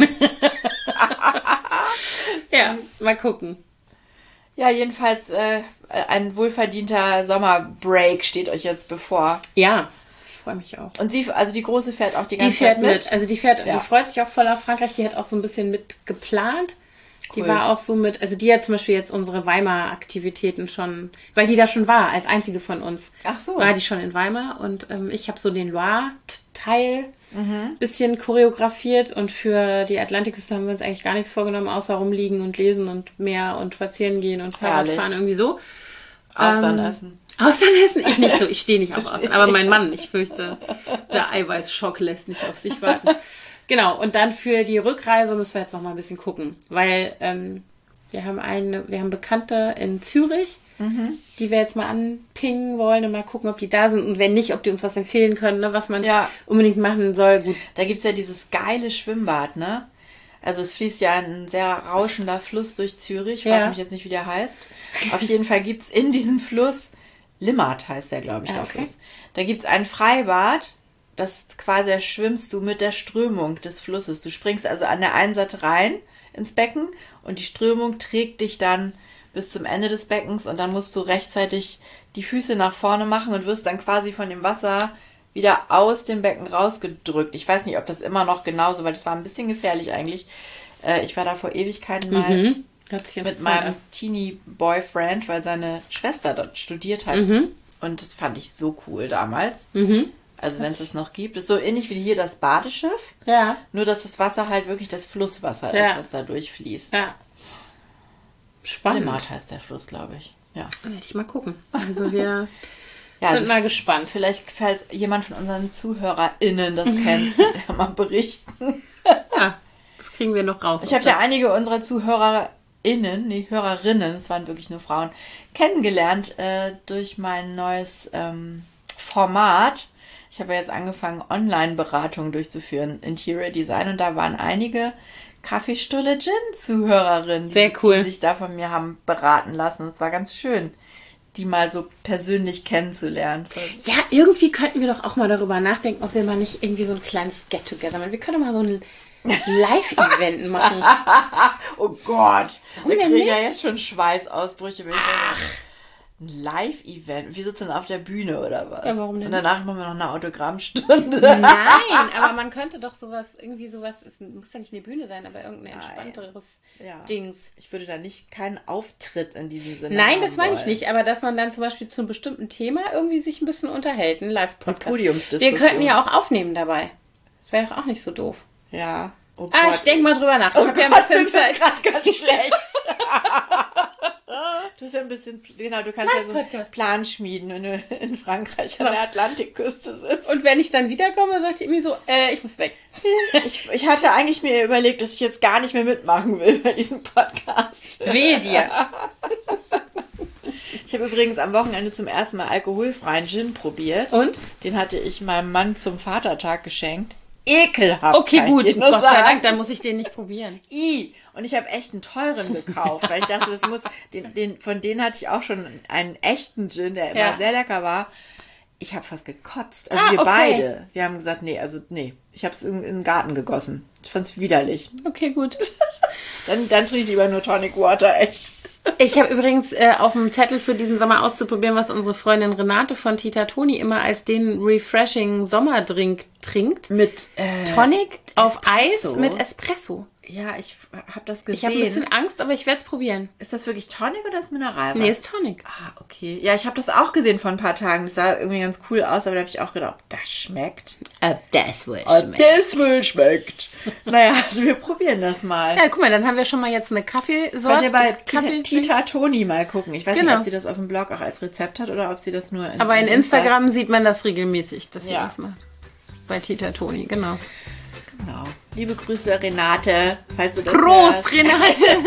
Ja, mal gucken. Ja, jedenfalls äh, ein wohlverdienter Sommerbreak steht euch jetzt bevor. Ja, ich freue mich auch. Und sie, also die Große fährt auch die ganze die fährt Zeit mit? mit. Also die fährt, ja. die freut sich auch voll auf Frankreich, die hat auch so ein bisschen mit geplant. Die cool. war auch so mit, also die hat zum Beispiel jetzt unsere Weimar-Aktivitäten schon, weil die da schon war, als einzige von uns. Ach so. War die schon in Weimar und ähm, ich habe so den Loire-Teil mhm. bisschen choreografiert und für die Atlantikküste haben wir uns eigentlich gar nichts vorgenommen, außer rumliegen und lesen und Meer und spazieren gehen und Fahrradfahren irgendwie so. Austern ähm, essen. Austern essen? Ich nicht so, ich stehe nicht auf Austern. Aber mein Mann, ich fürchte, der Eiweißschock lässt nicht auf sich warten. Genau, und dann für die Rückreise müssen wir jetzt noch mal ein bisschen gucken, weil ähm, wir haben eine, wir haben Bekannte in Zürich, mhm. die wir jetzt mal anpingen wollen und mal gucken, ob die da sind und wenn nicht, ob die uns was empfehlen können, ne, was man ja. unbedingt machen soll. Gut. Da gibt es ja dieses geile Schwimmbad, ne? Also es fließt ja ein sehr rauschender Fluss durch Zürich, frage ja. mich jetzt nicht, wie der heißt. Auf jeden Fall gibt es in diesem Fluss, Limmat heißt der, glaube ich, der okay. Fluss. Da gibt es ein Freibad, das quasi, da schwimmst du mit der Strömung des Flusses. Du springst also an der einen Seite rein ins Becken und die Strömung trägt dich dann bis zum Ende des Beckens und dann musst du rechtzeitig die Füße nach vorne machen und wirst dann quasi von dem Wasser wieder aus dem Becken rausgedrückt. Ich weiß nicht, ob das immer noch genauso, weil das war ein bisschen gefährlich eigentlich. Äh, ich war da vor Ewigkeiten mal mhm. mit meinem Teenie-Boyfriend, weil seine Schwester dort studiert hat. Mhm. Und das fand ich so cool damals. Mhm. Also wenn es das noch gibt. Das ist so ähnlich wie hier das Badeschiff. Ja. Nur, dass das Wasser halt wirklich das Flusswasser ja. ist, was da durchfließt. Ja. Spannend. Limmat heißt der Fluss, glaube ich. Ja. Werde ich mal gucken. Also wir ja, sind also mal gespannt. Vielleicht, falls jemand von unseren ZuhörerInnen das kennt, kann ja mal berichten. Ja, das kriegen wir noch raus. Ich habe ja einige unserer ZuhörerInnen, nee, Hörerinnen, es waren wirklich nur Frauen, kennengelernt äh, durch mein neues ähm, Format. Ich habe ja jetzt angefangen, Online-Beratungen durchzuführen, Interior Design, und da waren einige Kaffeestulle Gin-Zuhörerinnen, die, Sehr cool. die sich da von mir haben beraten lassen. Das war ganz schön. die mal so persönlich kennenzulernen. Ja, irgendwie könnten wir doch auch mal darüber nachdenken, ob wir mal nicht irgendwie so ein kleines Get-Together machen. Wir können mal so ein Live-Event machen. Oh Gott. Warum wir denn kriegen nicht? ja jetzt schon Schweißausbrüche. Wenn ich Ach. sage, ein Live-Event. Wir sitzen auf der Bühne oder was? Ja, warum denn Und danach machen wir noch eine Autogrammstunde. Nein, aber man könnte doch sowas, irgendwie sowas, es muss ja nicht eine Bühne sein, aber irgendein entspannteres Ja. Dings. Ich würde da nicht keinen Auftritt in diesem Sinne Nein, haben das meine ich wollen. nicht, aber dass man dann zum Beispiel zu einem bestimmten Thema irgendwie sich ein bisschen unterhält, ein Live-Podcast. Eine Podiumsdiskussion. Wir könnten ja auch aufnemen dabei. Das wäre auch nicht so doof. Ja. Oh Ah, Gott. ich denke mal drüber nach. Ich Oh habe ja ein Gott, bisschen mir fällt Zeit. gerade ganz schlecht. Du hast ja ein bisschen, genau, du kannst ja so einen Live-Podcast. Plan schmieden, wenn du in Frankreich an der Atlantikküste sitzt. Und wenn ich dann wiederkomme, sagt ihr mir so, äh, ich muss weg. Ich, ich hatte eigentlich mir überlegt, dass ich jetzt gar nicht mehr mitmachen will bei diesem Podcast. Wehe dir. Ich habe übrigens am Wochenende zum ersten Mal alkoholfreien Gin probiert. Und? Den hatte ich meinem Mann zum Vatertag geschenkt. Ekelhaft. Okay, kann ich gut. dir nur Gott sei sagen. Dank, dann muss ich den nicht probieren. I. Und ich habe echt einen teuren gekauft, weil ich dachte, das muss, den, den, von denen hatte ich auch schon einen echten Gin, der immer Ja. sehr lecker war. Ich habe fast gekotzt. Also Ah, wir okay. beide. Wir haben gesagt, nee, also nee. Ich habe es in, in den Garten gegossen. Ich fand es widerlich. Okay, gut. Dann, dann trinke ich lieber nur Tonic Water, echt. Ich habe übrigens äh, auf dem Zettel für diesen Sommer auszuprobieren, was unsere Freundin Renate von Tita Toni immer als den refreshing Sommerdrink trinkt. Mit äh, Tonic auf Espresso? Eis mit Espresso. Ja, ich habe das Ich gesehen. habe ein bisschen Angst, aber ich werde es probieren. Ist das wirklich Tonic oder ist Mineralwasser? Nee, ist Tonic. Ah, okay. Ja, ich habe das auch gesehen vor ein paar Tagen. Das sah irgendwie ganz cool aus, aber da habe ich auch gedacht, ob das schmeckt. Ob das wohl Ob das wohl schmeckt. Naja, also wir probieren das mal. Ja, guck mal, dann haben wir schon mal jetzt eine Kaffeesorte. Könnt ihr bei Kaffee Tita, Tita Toni mal gucken. Ich weiß Genau. nicht, ob sie das auf dem Blog auch als Rezept hat oder ob sie das nur in aber in in Instagram sieht man das regelmäßig, dass sie Ja. das macht. Bei Tita Toni, genau. Genau. Liebe Grüße, Renate, falls du das Prost, hörst. Renate!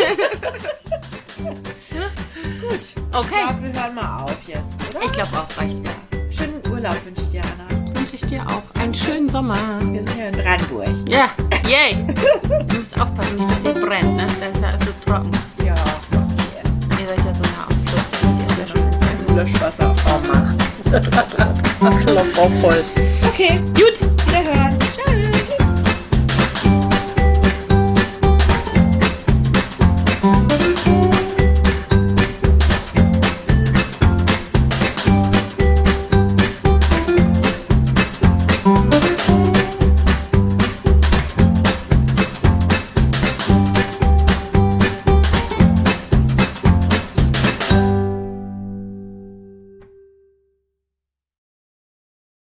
Gut. Ich Okay. glaube, wir hören mal auf jetzt, oder? Ich glaube auch, reicht mir. Schönen Urlaub wünsche ich dir, Anna. Wünsche ich dir auch einen schönen Sommer. Wir sind ja in Brandenburg. Ja, yay! Du musst aufpassen, nicht, dass ihr brennt, ne? Da ist ja alles so trocken. Ja. Ihr seid ja so nah am Fluss. Könnt ihr löschen. Löschwasser. Oh, mach. Klopf auf Holz. Okay, Gut, wiederhören.